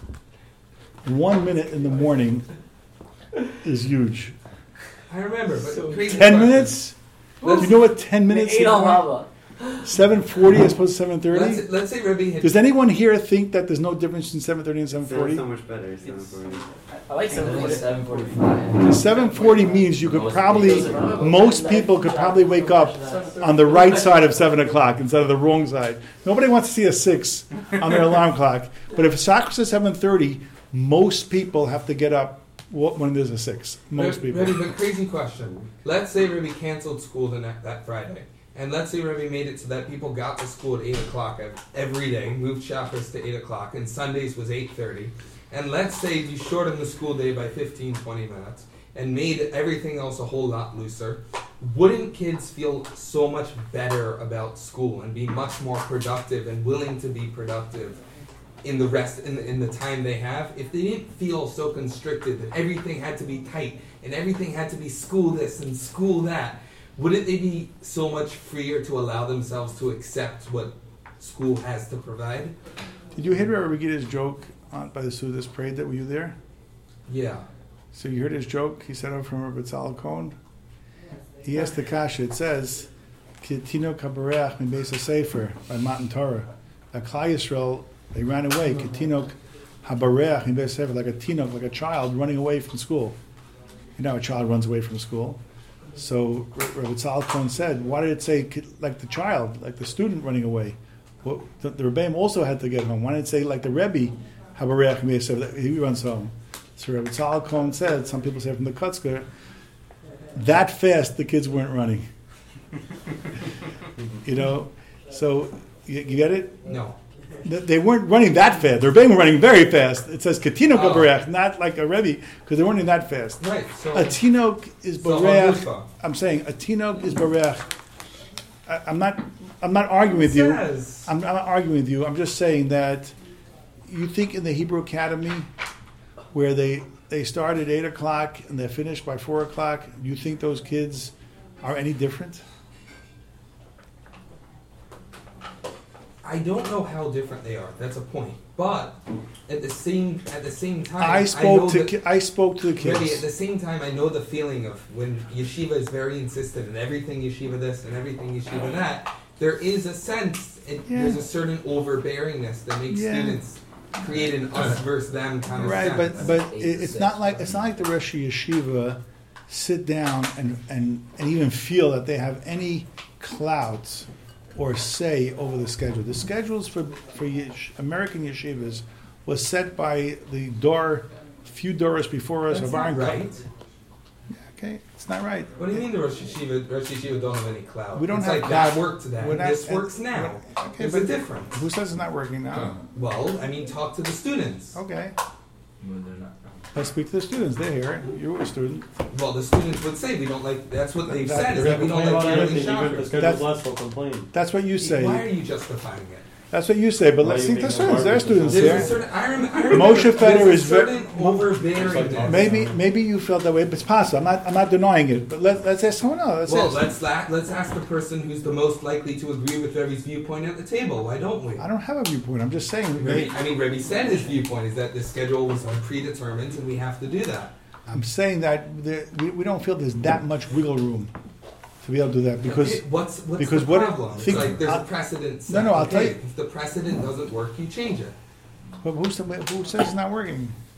one minute in the morning is huge. I remember, but crazy Ten question. minutes? Do you know what ten minutes Eight is? on lava. seven forty as opposed to seven thirty? Let's, let's say Rebbe had... Does anyone here think that there's no difference in seven thirty and seven Sounds forty? so much better. seven forty. I like I seven think forty. seven forty-five. seven forty means you could Most probably, people- most people could probably wake up on the right side of seven o'clock instead of the wrong side. Nobody wants to see a six on their alarm clock. But if soccer says seven thirty, most people have to get up wh- when there's a six. Most Rebbe, people. but crazy question. Let's say Rebbe canceled school the ne- that Friday. And let's say Rebbe made it so that people got to school at eight o'clock ev- every day, moved Shabbos to eight o'clock, and Sundays was eight thirty. And let's say you shortened the school day by fifteen, twenty minutes and made everything else a whole lot looser. Wouldn't kids feel so much better about school and be much more productive and willing to be productive in the rest, in the, in the time they have, if they didn't feel so constricted that everything had to be tight and everything had to be school this and school that? Wouldn't they be so much freer to allow themselves to accept what school has to provide? Did you hear Rabbi Gita's joke on, by the Sudas parade that were you there? Yeah. So you heard his joke? He said it from Rabbi Tzal Cohen. He asked the kasha. It says, "Kitino kabareach min beis hasefer" by Matan Torah. At Klal Yisrael, they ran away. Kitino habareach min beis hasefer, like a tinok, like a child running away from school. You know, a child runs away from school. So Rabbi Tzal Cohen said, "Why did it say ki- like the child, like the student running away?" Well, the, the Rebbeim also had to get home. Why did it say like the Rebbe habareach min beis hasefer, that he runs home? So Rabbi Tzal Cohen said, some people say from the Kutzker, that fast the kids weren't running. You know, so you, you get it? No. Th- They weren't running that fast. The Rebbeim were running very fast. It says Katino Oh. Bareach, not like a Rebbe, because they weren't running that fast. Right. So. A Tinok is So Bareach. Hagufa. I'm saying a Tinok is Bareach. I- I'm not. I'm not arguing with It you. says- I'm not arguing with you. I'm just saying that you think in the Hebrew Academy, where they they start at eight o'clock and they're finished by four o'clock, you think those kids are any different? I don't know how different they are. That's a point. But at the same at the same time, I know spoke to that- ki- I spoke to the Maybe at kids. the same time, I know the feeling of when yeshiva is very insistent and everything yeshiva this and everything yeshiva that. There is a sense, it, Yeah. there's a certain overbearingness that makes Yeah. students create an us versus them kind of Right, sense. but but it, it's not like it's not like the Rosh Yeshiva sit down and, and, and even feel that they have any clout or say over the schedule. The schedules for for yesh, American yeshivas was set by the door, few doors before us That's of not Aaron. right. Okay, it's not right. What do you mean the Rosh Yeshiva, Rosh Yeshiva don't have any cloud? We don't it's have like clout. that worked then. We're not- this and- works now. Okay, There's but a difference. Who says it's not working now? Well, I mean, talk to the students. Okay, Well, they're not. let's speak to the students. They're here. You were a student. Well, the students would say we don't like. That's what they've That- said. Is they're that we don't Complain like about yearly anything, even if the shoppers. schedule's That's- less, they'll complain. That's what you say. Why are you justifying it? That's what you say. But Why let's are you speak to the being students. There are a students There's here. a certain. I rem, I remember Moshe there's Feder a is very- certain overbearingness. Maybe maybe you felt that way, but it's possible. I'm not I'm not denying it. But let, let's ask someone else. Let's Well, ask. let's la- let's ask the person who's the most likely to agree with Rebbe's viewpoint at the table. Why don't we? I don't have a viewpoint. I'm just saying. Rebbe, I mean, Rebbe said his viewpoint is that the schedule was predetermined and we have to do that. I'm saying that there, we, we don't feel there's that much wiggle room to be able to do that because Okay, what's what's because the what- problem? think- it's like there's I'll- a precedent. Set. No, no, I'll okay, tell you- If the precedent doesn't work, you change it. but who's the, who says it's not working?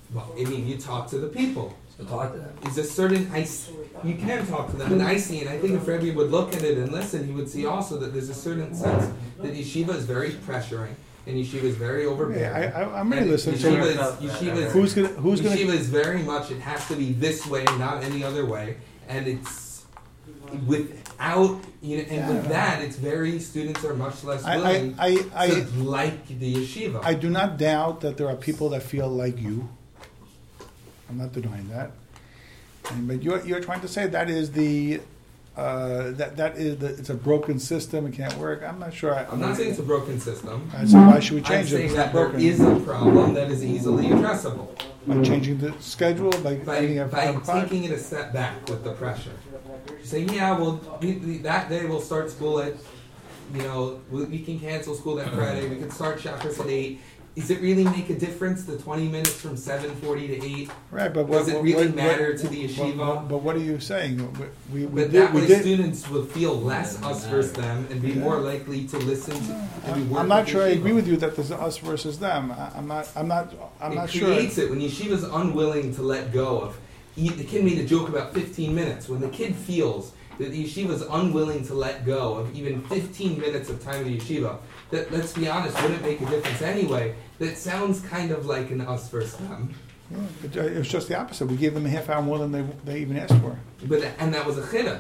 Well, I mean, you talk to the people. So talk to them. Is a certain I s- you can talk to them, and I see, and I think if Rebbe would look at it and listen, he would see also that there's a certain sense that yeshiva is very pressuring, and yeshiva is very overbearing. Yeah, I, I, I'm ready to And listen. Yeshiva So is, yeshiva is, who's gonna who's gonna yeshiva is very much. It has to be this way, not any other way, and it's without you know, and with that, it's very students are much less I, willing I, I, to I, like the yeshiva. I do not doubt that there are people that feel like you. I'm not denying that. And, but you're, you're trying to say that is the uh, that that is the, it's a broken system. It can't work. I'm not sure. I, I'm not saying it's a broken system. Uh, so why should we I'm change it? saying It's that not there broken. is a problem that is easily addressable. By changing the schedule, by, By, ending at by five o'clock. taking it a step back with the pressure. Saying, yeah, well, we, we, that day we'll start school at, you know, we, we can cancel school that Friday, we can start Shabbos at eight. Does it really make a difference, the twenty minutes from seven forty to eight? Right, but what, Does it what- really what- matter what- to the But, yeshiva? but what are you saying? We, we, we But did. that We way did. students will feel less us versus them and be more likely to listen to, to be I'm work I'm not with sure I yeshiva. agree with you that there's us versus them. I, I'm not. I'm not. I'm it not sure. creates it when yeshiva's unwilling to let go of. The kid made a joke about fifteen minutes. When the kid feels that the yeshiva's unwilling to let go of even fifteen minutes of time in the yeshiva, that, let's be honest, wouldn't make a difference anyway. That sounds kind of like an us versus them. Yeah, it, it was just the opposite. We gave them a half hour more than they they even asked for. But and that was a chiddush.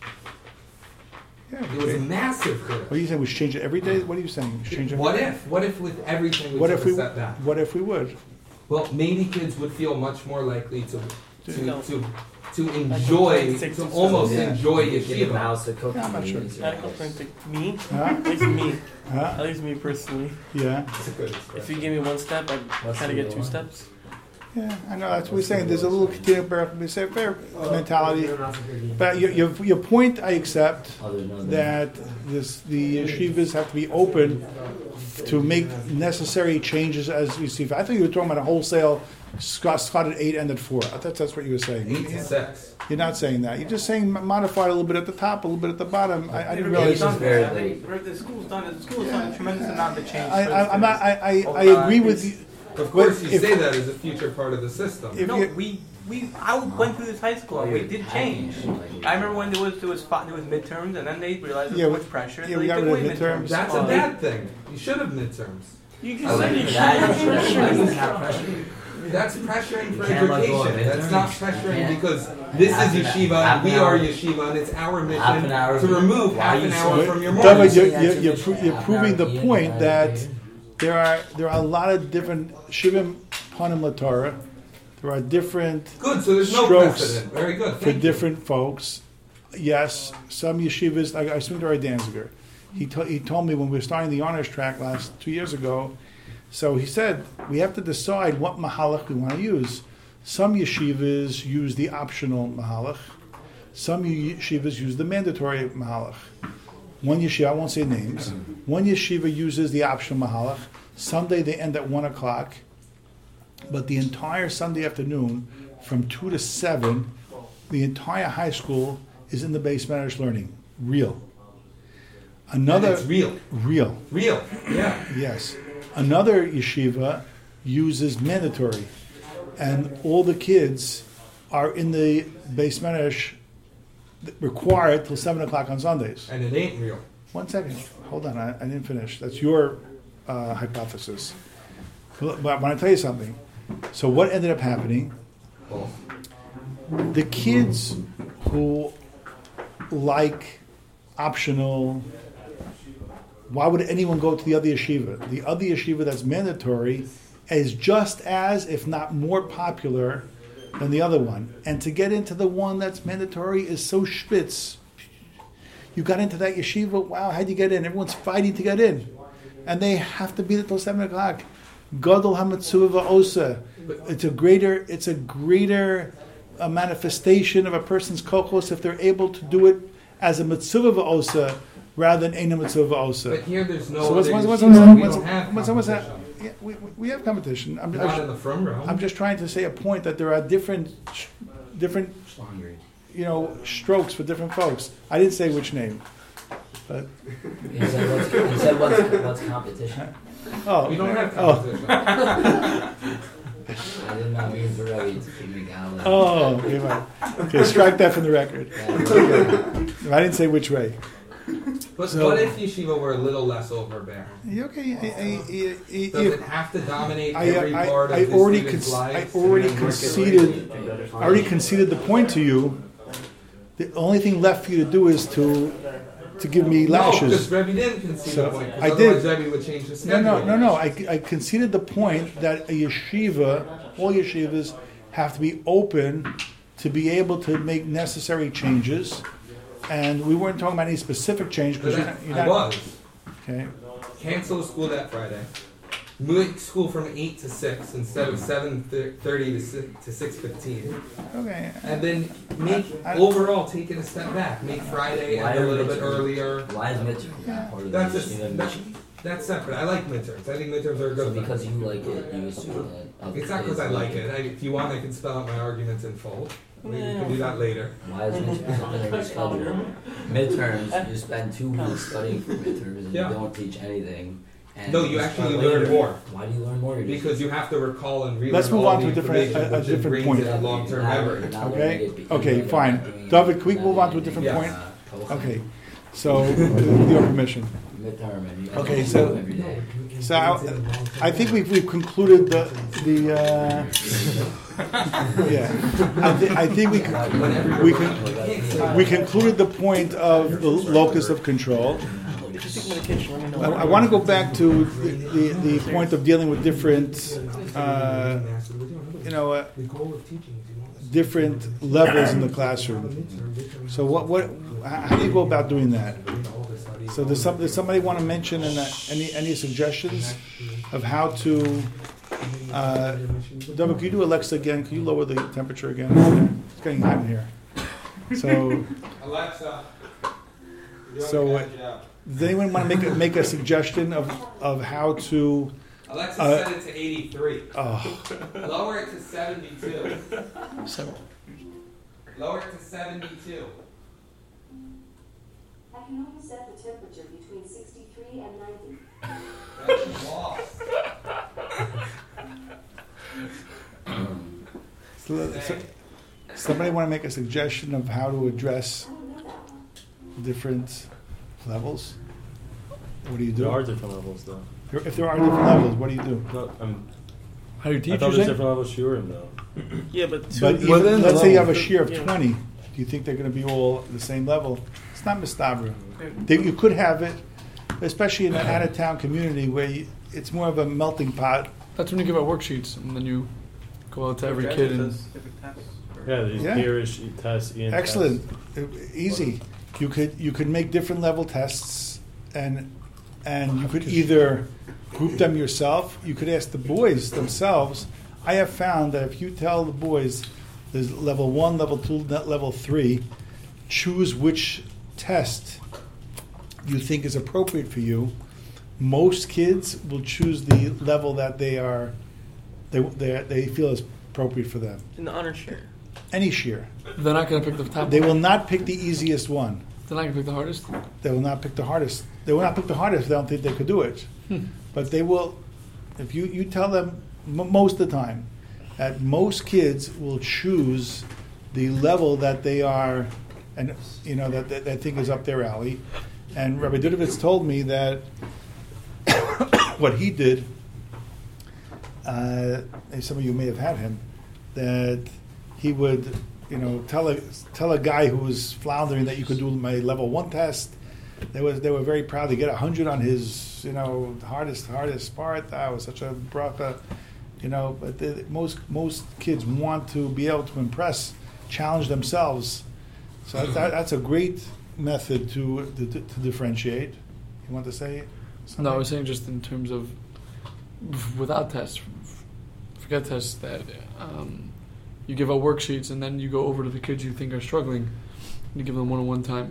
Yeah. It was a massive What chiddush. are you saying? We should change it every day? What are you saying? We should change it. What if? What if with everything we What took if a we? step back? What if we would? Well, maybe kids would feel much more likely to to No. to, to enjoy, Six to to almost Yeah. enjoy Give them a yeshiva. house to cook. Yeah, I'm not sure. meals or Medical house. printing. Me? Huh? At least me. Huh? At least me personally. Yeah. That's a good If you expression. give me one step, I What's try to the get two one? steps. Yeah, I know. That's what we're saying. There's a little fair mentality. But your, your your point, I accept. Other than That this, the yeshivas have to be open to make necessary changes as you see. I think you were talking about a wholesale start start at eight, end at four. I thought that's what you were saying. Eight to six. You're not saying that. You're just saying modify a little bit at the top, a little bit at the bottom. I, I didn't Yeah, realize. it's just very late. Right, the school's done. The school's done a tremendous amount of change. I, for the I, I'm not. I, I, students. I agree with you. Of course, you If- say that as a future part of the system. If No, you- we we I went through this high school. and We did change. I remember when there was there was fi- there was midterms, and then they realized there Yeah, was we- much pressure. yeah, so we they got took rid away of midterms. That's a Oh, bad thing. You should have midterms. You I can like say you that. should. That's Sure. not pressure. That's pressuring for You can't let go of education. That's midterms. not You pressuring can't. because this Half is an- yeshiva half and we an are hour. yeshiva and it's our mission Half an hour. to remove Why half you an so- hour from your David, morning. you're, That's you're, your you're, mission. pro- you're Half proving an the hour point in, that okay. there are there are a lot of different shivim panim laTorah. There are different Good, so there's no strokes precedent. Very good. for Thank you. different folks. Yes, some yeshivas, like I speak to Rabbi Danziger. He, to, he told me when we were starting the honors track last two years ago, so he said, we have to decide what mahalach we want to use. Some yeshivas use the optional mahalach. Some yeshivas use the mandatory mahalach. One yeshiva, I won't say names, one yeshiva uses the optional mahalach. Sunday they end at one o'clock, but the entire Sunday afternoon, from two to seven, the entire high school is in the base managed learning. Real. And Another it's real. real. Real. Yeah. Yes. Another yeshiva uses mandatory, and all the kids are in the base medrash required till seven o'clock on Sundays. And it ain't real. One second, hold on, I, I didn't finish. That's your uh, hypothesis. But but when I tell you something, so what ended up happening? Well, The kids who like optional, why would anyone go to the other yeshiva? The other yeshiva that's mandatory is just as, if not more popular than the other one. And to get into the one that's mandatory is so spitz. You got into that yeshiva, wow, how'd you get in? Everyone's fighting to get in. And they have to be there till seven o'clock. Gadol hametzuva osa. It's a greater, it's a greater a manifestation of a person's kokos if they're able to do it as a mitzvah osa rather than a mitzvah osa. but here there's no So what's, other what's, what's, yeshiva. what's, We what's, don't have what's, what's that? competition. Yeah, we, we- we have competition. I'm, Not in I'm, the from realm. I'm just trying to say a point that there are different, sh- different, you know, strokes for different folks. I didn't say which name, but He said, what's, he said what's, what's competition? oh, we don't have oh, competition. I did not mean for Rebbe to keep me gallant. Oh, okay, fine. Okay, strike that from the record. Okay. I didn't say which way. But So- what if yeshiva were a little less overbearing? Okay, I, I, I, Does I, it have to dominate I, every I, part of I the already student's con- I life? already and then work it conceded. later? I already conceded the point to you. The only thing left for you to do is to to give me No, because lashes. Rebbe didn't concede So, the point. 'cause I otherwise did. Rebbe would change the No, schedule. no, no, no. I, I conceded the point that a yeshiva, all yeshivas, have to be open to be able to make necessary changes. And we weren't talking about any specific change But because you're that- not. You're I not was. Okay. Cancel school that Friday. Move school from eight to six instead of seven thirty to six to six fifteen. Okay. And then make I- overall take it a step back. Make Friday Why end a are little bit midterms- earlier. Why is midterm not part of the That's a, yeshiva that's, mission? that's separate. I like midterms. I think midterms are a So good. thing. because you like it, you assume that other It's not because kids I like it. it. I, if you want, I can spell out my arguments in full. We can do that later. Why is midterms something in your schedule? Midterms, you spend two weeks studying for midterms and Yeah. you don't teach anything. And No, you actually start learn later. more. Why do you learn more? You're just- Because you have to recall and relearn Let's move all on the to a different- information, a- a which different brings point. it in long-term You're not- memory. you're not Okay. learning it because Okay, you're fine. not doing it. David, can we You're move not on to a doing different Yeah. point? Uh, Kavod Okay. Chaim. So, with your permission. Midterm, and you guys Okay, don't so- do it every day. So I, I think we've, we've concluded the the uh, yeah. I, th- I think we con- we con- we concluded the point of the locus of control. Just take me to the kitchen. Let me know. I, I want to go back to the, the, the point of dealing with different uh, you know uh, The goal of teaching is you want different levels in the classroom. So what what how how do you go about doing that? So does, some, does somebody want to mention an, uh, any any suggestions of how to? Uh, David, can you do Alexa again? Can you lower the temperature again? It's getting hot in here. So, Alexa. so uh, does anyone want to make a, make a suggestion of, of how to? Alexa uh, set it to eighty-three. Oh, Lower it to seventy-two. so, Lower it to seventy-two. I can only set the temperature between sixty-three and ninety. That's lost. so, so somebody want to make a suggestion of how to address I don't know that one. different levels? What do you There are do? different levels, though. If there are different levels, what do you do? No, I'm, How do you I thought there's different levels shiurim, though. Yeah, but two, But even, Within the let's say you have a level. shear of Yeah. twenty. Do you think they're going to be all the same level? It's not mistabra. They, you could have it, especially in an out-of-town community where you, it's more of a melting pot. That's when you give out worksheets and then you go out to every kid and Specific tests or- Yeah, there's Yeah. peerish tests, Ian Excellent, tests. Uh, easy. You could you could make different level tests, and and you could either group them yourself. You could ask the boys themselves. I have found that if you tell the boys there's level one, level two, not level three, choose which test you think is appropriate for you. Most kids will choose the level that they are they they, they feel is appropriate for them. in the honor share. Any shear. they're not going to pick the top They one. will not pick the easiest one. They're not going to pick the hardest. They will not pick the hardest. They will not pick the hardest if they don't think they could do it. But they will, if you, you tell them m- most of the time, that most kids will choose the level that they are, and you know, that, that they think is up their alley. And Rabbi Dudovitz told me that what he did, uh, and some of you may have had him, that he would, you know, tell a tell a guy who was floundering that you could do my level one test. They was they were very proud to get a hundred on his, you know, hardest hardest part. That was such a bracha, you know. But the, most most kids want to be able to impress, challenge themselves. So that, that's a great method to, to to differentiate. You want to say something? No, I was saying just in terms of without tests, forget tests, that um, you give out worksheets and then you go over to the kids you think are struggling and you give them one-on-one time.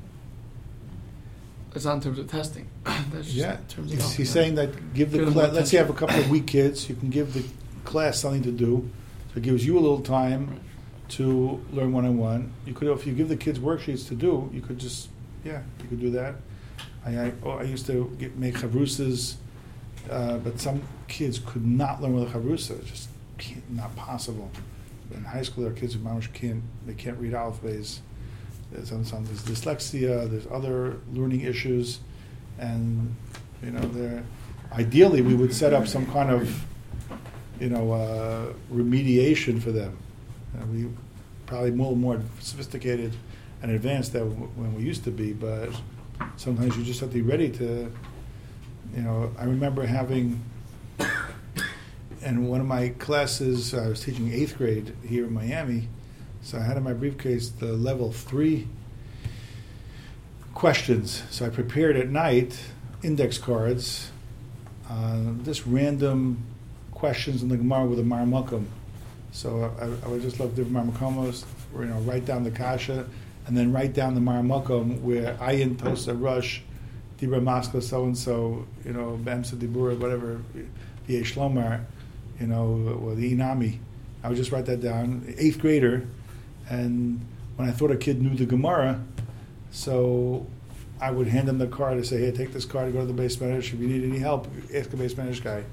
It's not in terms of testing. That's just Yeah, in terms he's, of he's saying that give the Give them class. more Let's say you have a attention. couple of weak kids, you can give the class something to do. So it gives you a little time to learn one on one. You could, if you give the kids worksheets to do, you could just, yeah, you could do that. I I, oh, I used to get, make chavrusas, uh, but some kids could not learn with a chavrusa. Just can't, not possible. In high school, there are kids who mamish can't they can't read alphabets. There's, some, some, there's dyslexia. There's other learning issues, and you know, there. Ideally, we would set up some kind of, you know, uh, remediation for them. Uh, we probably more more sophisticated and advanced than w- when we used to be, but sometimes you just have to be ready to, you know. I remember having, in one of my classes, I was teaching eighth grade here in Miami, so I had in my briefcase the level three questions. So I prepared at night index cards, uh, just random questions in the Gemara with a Maramakum. So I, I would just love different Maramakomos, you know, write down the Kasha, and then write down the Maramakum where Ayin Tosa Rush, Dibra Maska so and so, you know, Bamsa Dibura, whatever, the Shlomar, you know, or the Inami. I would just write that down. Eighth grader, and when I thought a kid knew the Gemara, so I would hand them the card and say, "Hey, take this card, go to the base manager. If you need any help, ask the base manager guy."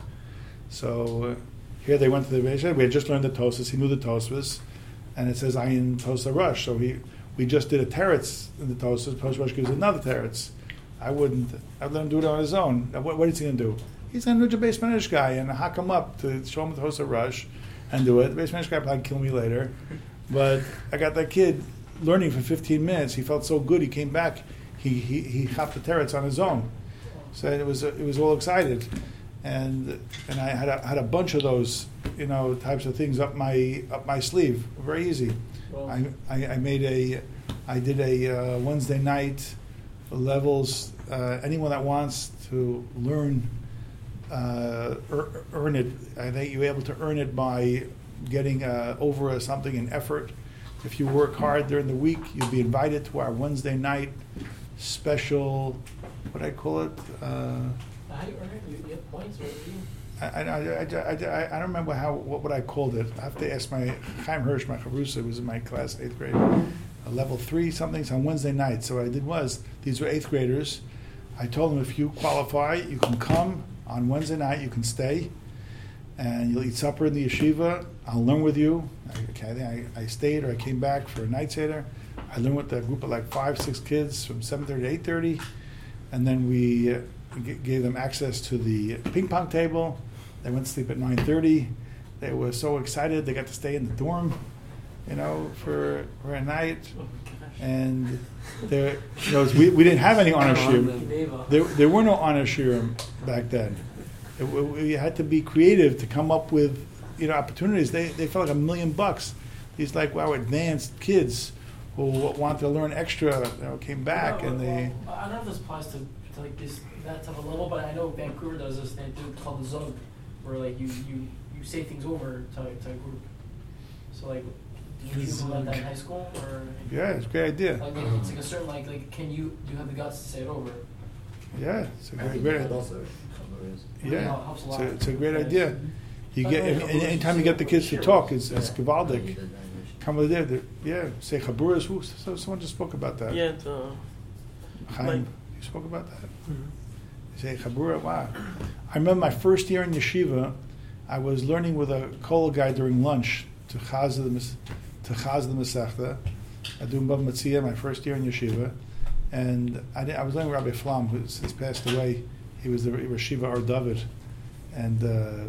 So uh, here they went to the base manager. We had just learned the Tosas. He knew the Tosas, and it says Ayin Tosa Rush. So he, we just did a teretz in the Tosas. Tosa Rush gives another teretz. I wouldn't. I'd let him do it on his own. What, what is he going to do? He's going to do the base manager guy and hack him up to show him the Tosa Rush and do it. The base manager guy probably kill me later, but I got that kid learning for fifteen minutes. He felt so good. He came back. He he he hopped the teretz on his own. So it was it was all excited, and and I had a, had a bunch of those, you know, types of things up my up my sleeve. Very easy. I, I I made a I did a uh, Wednesday night levels. Uh, anyone that wants to learn uh, er, earn it. I think you're able to earn it by getting uh, over a, something in effort. If you work hard during the week, you'll be invited to our Wednesday night special, what do I call it? Uh, How do you earn it? You get points, or do you? I, I, I, I, I don't remember how what, what I called it. I have to ask my Chaim Hirsch, my chavrusa, was in my class, eighth grade, a level three something on Wednesday night. So what I did was, these were eighth graders. I told them, if you qualify, you can come on Wednesday night, you can stay, and you'll eat supper in the yeshiva. I'll learn with you. I, I, I stayed, or I came back for a night seder. I learned with a group of like five, six kids from seven thirty to eight thirty, and then we uh, g- gave them access to the ping pong table. They went to sleep at nine thirty. They were so excited. They got to stay in the dorm, you know, for, for a night. And there, you know, we, we didn't have any honor shiurim. There, there were no honor shiurim back then. It, we had to be creative to come up with, you know, opportunities. They they felt like a million bucks. These like wow advanced kids who wanted to learn extra, you know, came back well, and they. Well, I don't know if this applies to, to like this that type of level, but I know Vancouver does this thing called the zone, where like you, you, you say things over to, to a group. So like, did you do that in high school or? Yeah, it's a great idea. Like it's like a certain like like can you do you have the guts to say it over? Yeah, it's a I great, think great that idea. also Yeah, It helps a it's lot. a, it's a great idea. You But get no, any, anytime you get the kids to talk, it's it's gewaldic. Yeah. Come over there, they're- yeah. Say chaburas. Who? So someone just spoke about that. Yeah, it's, uh, Chaim, like- you spoke about that. mhm. Say chabura. Wow. I remember my first year in yeshiva. I was learning with a kola guy during lunch to chaz the Mes- to chaz the Masechta. I do Bav Matzia my first year in yeshiva, and I, did, I was learning with Rabbi Flam, who since passed away. He was the Rashiva Or David, and uh,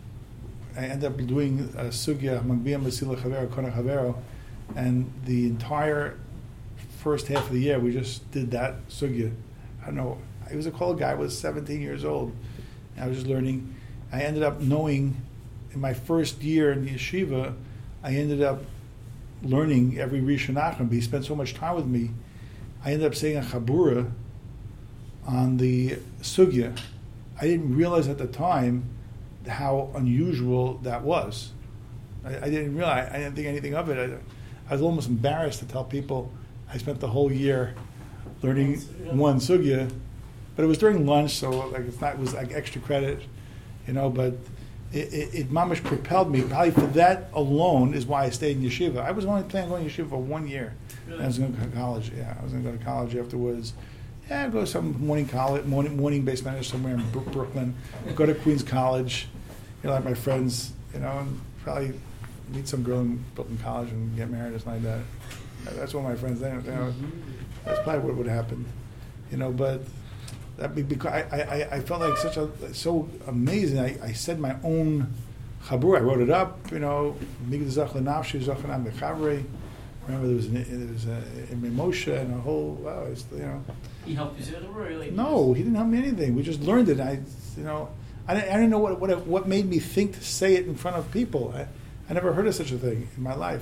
I ended up doing a sugya Magbiyah Masila Chavero Kona Chavero, and the entire first half of the year we just did that sugya. I don't know. He was a kola guy. I was seventeen years old. And I was just learning. I ended up knowing in my first year in the yeshiva, I ended up learning every Rishon Achron. He spent so much time with me. I ended up saying a chabura on the sugya. I didn't realize at the time how unusual that was. I, I didn't realize. I didn't think anything of it. I, I was almost embarrassed to tell people I spent the whole year learning one sugya, but it was during lunch, so like it's not. It was like extra credit, you know. But it, it, it mamish propelled me. Probably for that alone is why I stayed in yeshiva. I was only planning on going to yeshiva for one year. Really? And I was going to go to college. Yeah, I was going to go to college afterwards. Yeah, go to some morning college, morning morning based manager somewhere in Bro- Brooklyn. Go to Queens College. You know, like my friends, you know, and probably meet some girl in Brooklyn College and get married or something like that. That's what my friends think. You know, that's probably what would happen. You know, but that be because I, I, I felt like such a so amazing. I, I said my own chabur. I wrote it up. You know, remember there was an, there was a, a Moshe and a whole. Wow, it's, you know. He helped you say the word. Like No, he didn't help me anything. We just learned it. I, you know, I didn't, I didn't know what what what made me think to say it in front of people. I, I never heard of such a thing in my life.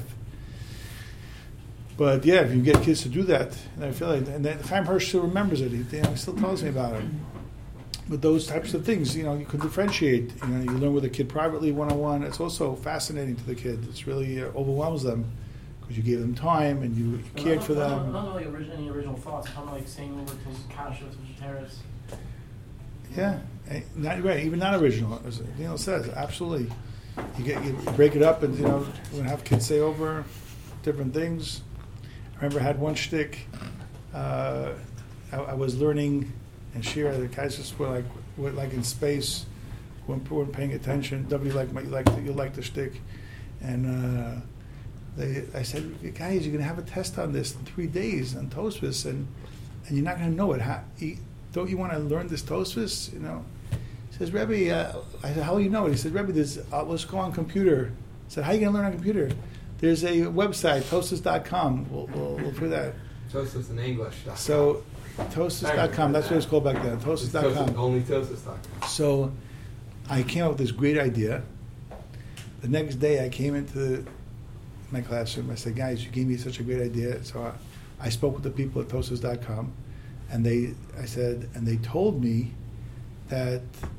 But yeah, if you get kids to do that, and I feel like, and then Chaim Hirsch still remembers it. He, you know, he still tells me about it. But those types of things, you know, you could differentiate. You know, you learn with a kid privately, one on one. It's also fascinating to the kid. It's really uh, overwhelms them because you gave them time and you, you cared for them. I don't know like original, any original thoughts. I'm like saying over to Kasha, to Terrace. Yeah, eh, not right. Even not original. As Daniel says, absolutely. You get you break it up, and you know, we're gonna have kids say over different things. I remember I had one shtick. Uh, I, I was learning, and Shira, the guys just were like, were like in space, weren't, weren't paying attention. W like my, you like you like the shtick, and uh, they, I said, guys, you're gonna have a test on this in three days on Tosfos, and and you're not gonna know it. How, you, don't you want to learn this Tosfos? You know. He says, Rebbe, uh, I said, how do you know it? He said, Rebbe, there's, uh, let's go on computer. I said, how are you going to learn on computer? There's a website, Tosfos dot com. We'll, we'll, we'll do that. Tosfos in English. So, Tosfos dot com, that's what it's called back then, Tosfos dot com. Only Tosfos dot com. So, I came up with this great idea. The next day, I came into my classroom. I said, guys, you gave me such a great idea. So, I, I spoke with the people at Tosfos dot com, and they, I said, and they told me that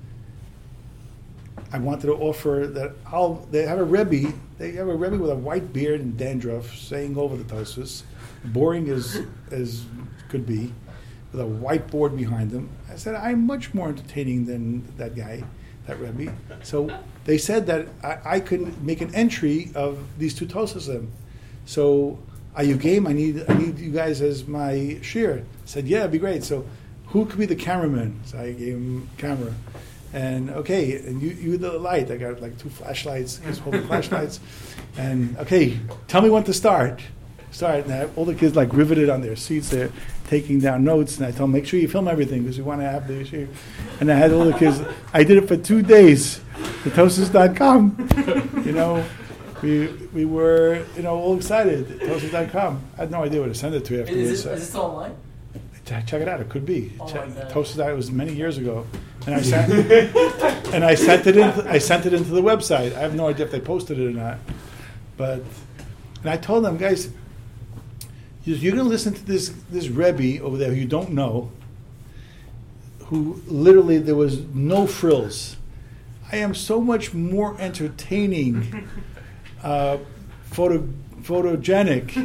I wanted to offer that I'll, they have a Rebbe, they have a Rebbe with a white beard and dandruff saying over the Tosfos, boring as as could be, with a whiteboard behind him. I said, I'm much more entertaining than that guy, that Rebbe. So they said that I, I could make an entry of these two Tosfos. So are you game? I need I need you guys as my shir. I said, yeah, it'd be great. So who could be the cameraman? So I gave him camera. And okay, and you you the light. I got like two flashlights, just hold the flashlights. And okay, tell me when to start. Start. And I have all the kids like riveted on their seats. They're taking down notes. And I told them, make sure you film everything because we want to have the issue. And I had all the kids. I did it for two days. The Tosfos dot com. You know, we we were you know all excited. Tosfos dot com. I had no idea what to send it to after Is, this. it, is it still online? Check it out. It could be. Oh Check, my God. Tosfos dot com was many years ago, and I sent and I sent it in. I sent it into the website. I have no idea if they posted it or not, but and I told them, guys, you're going to listen to this this Rebbe over there who you don't know, who literally there was no frills. I am so much more entertaining, uh, photo photogenic.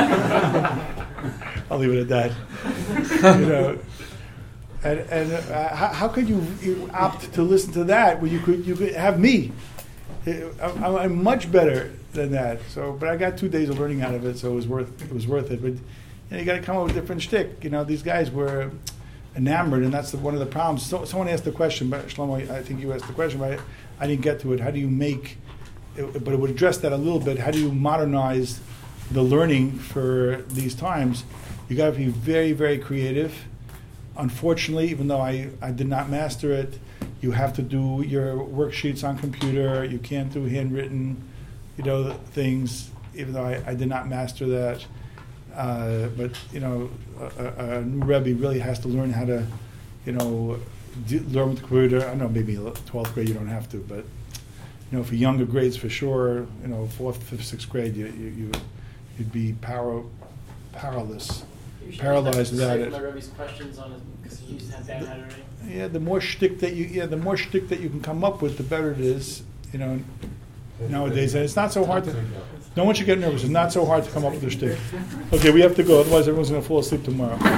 I'll leave it at that. You know, and and uh, how, how could you, you opt to listen to that when you could you could have me? I'm, I'm much better than that. So, but I got two days of learning out of it, so it was worth it was worth it. But you know, you got to come up with a different shtick. You know, these guys were enamored, and that's the, one of the problems. So, someone asked the question, but Shlomo, I think you asked the question, but I, I didn't get to it. How do you make? It, but it would address that a little bit. How do you modernize the learning for these times? You got to be very, very creative. Unfortunately, even though I, I did not master it, you have to do your worksheets on computer. You can't do handwritten, you know, things. Even though I, I did not master that, uh, but you know, a, a new Rebbe really has to learn how to, you know, do, learn with the computer. I know maybe twelfth grade you don't have to, but you know, for younger grades for sure, you know, fourth, fifth, sixth grade, you you, you you'd be power powerless. Paralyzed without it. My Rebbe's questions on it because he used to have bad handwriting. Yeah, the more shtick that you yeah, the more shtick that you can come up with, the better it is. You know, nowadays, and it's not so hard to. Don't want you to get nervous. It's not so hard to come up with a shtick. Okay, we have to go. Otherwise, everyone's going to fall asleep tomorrow.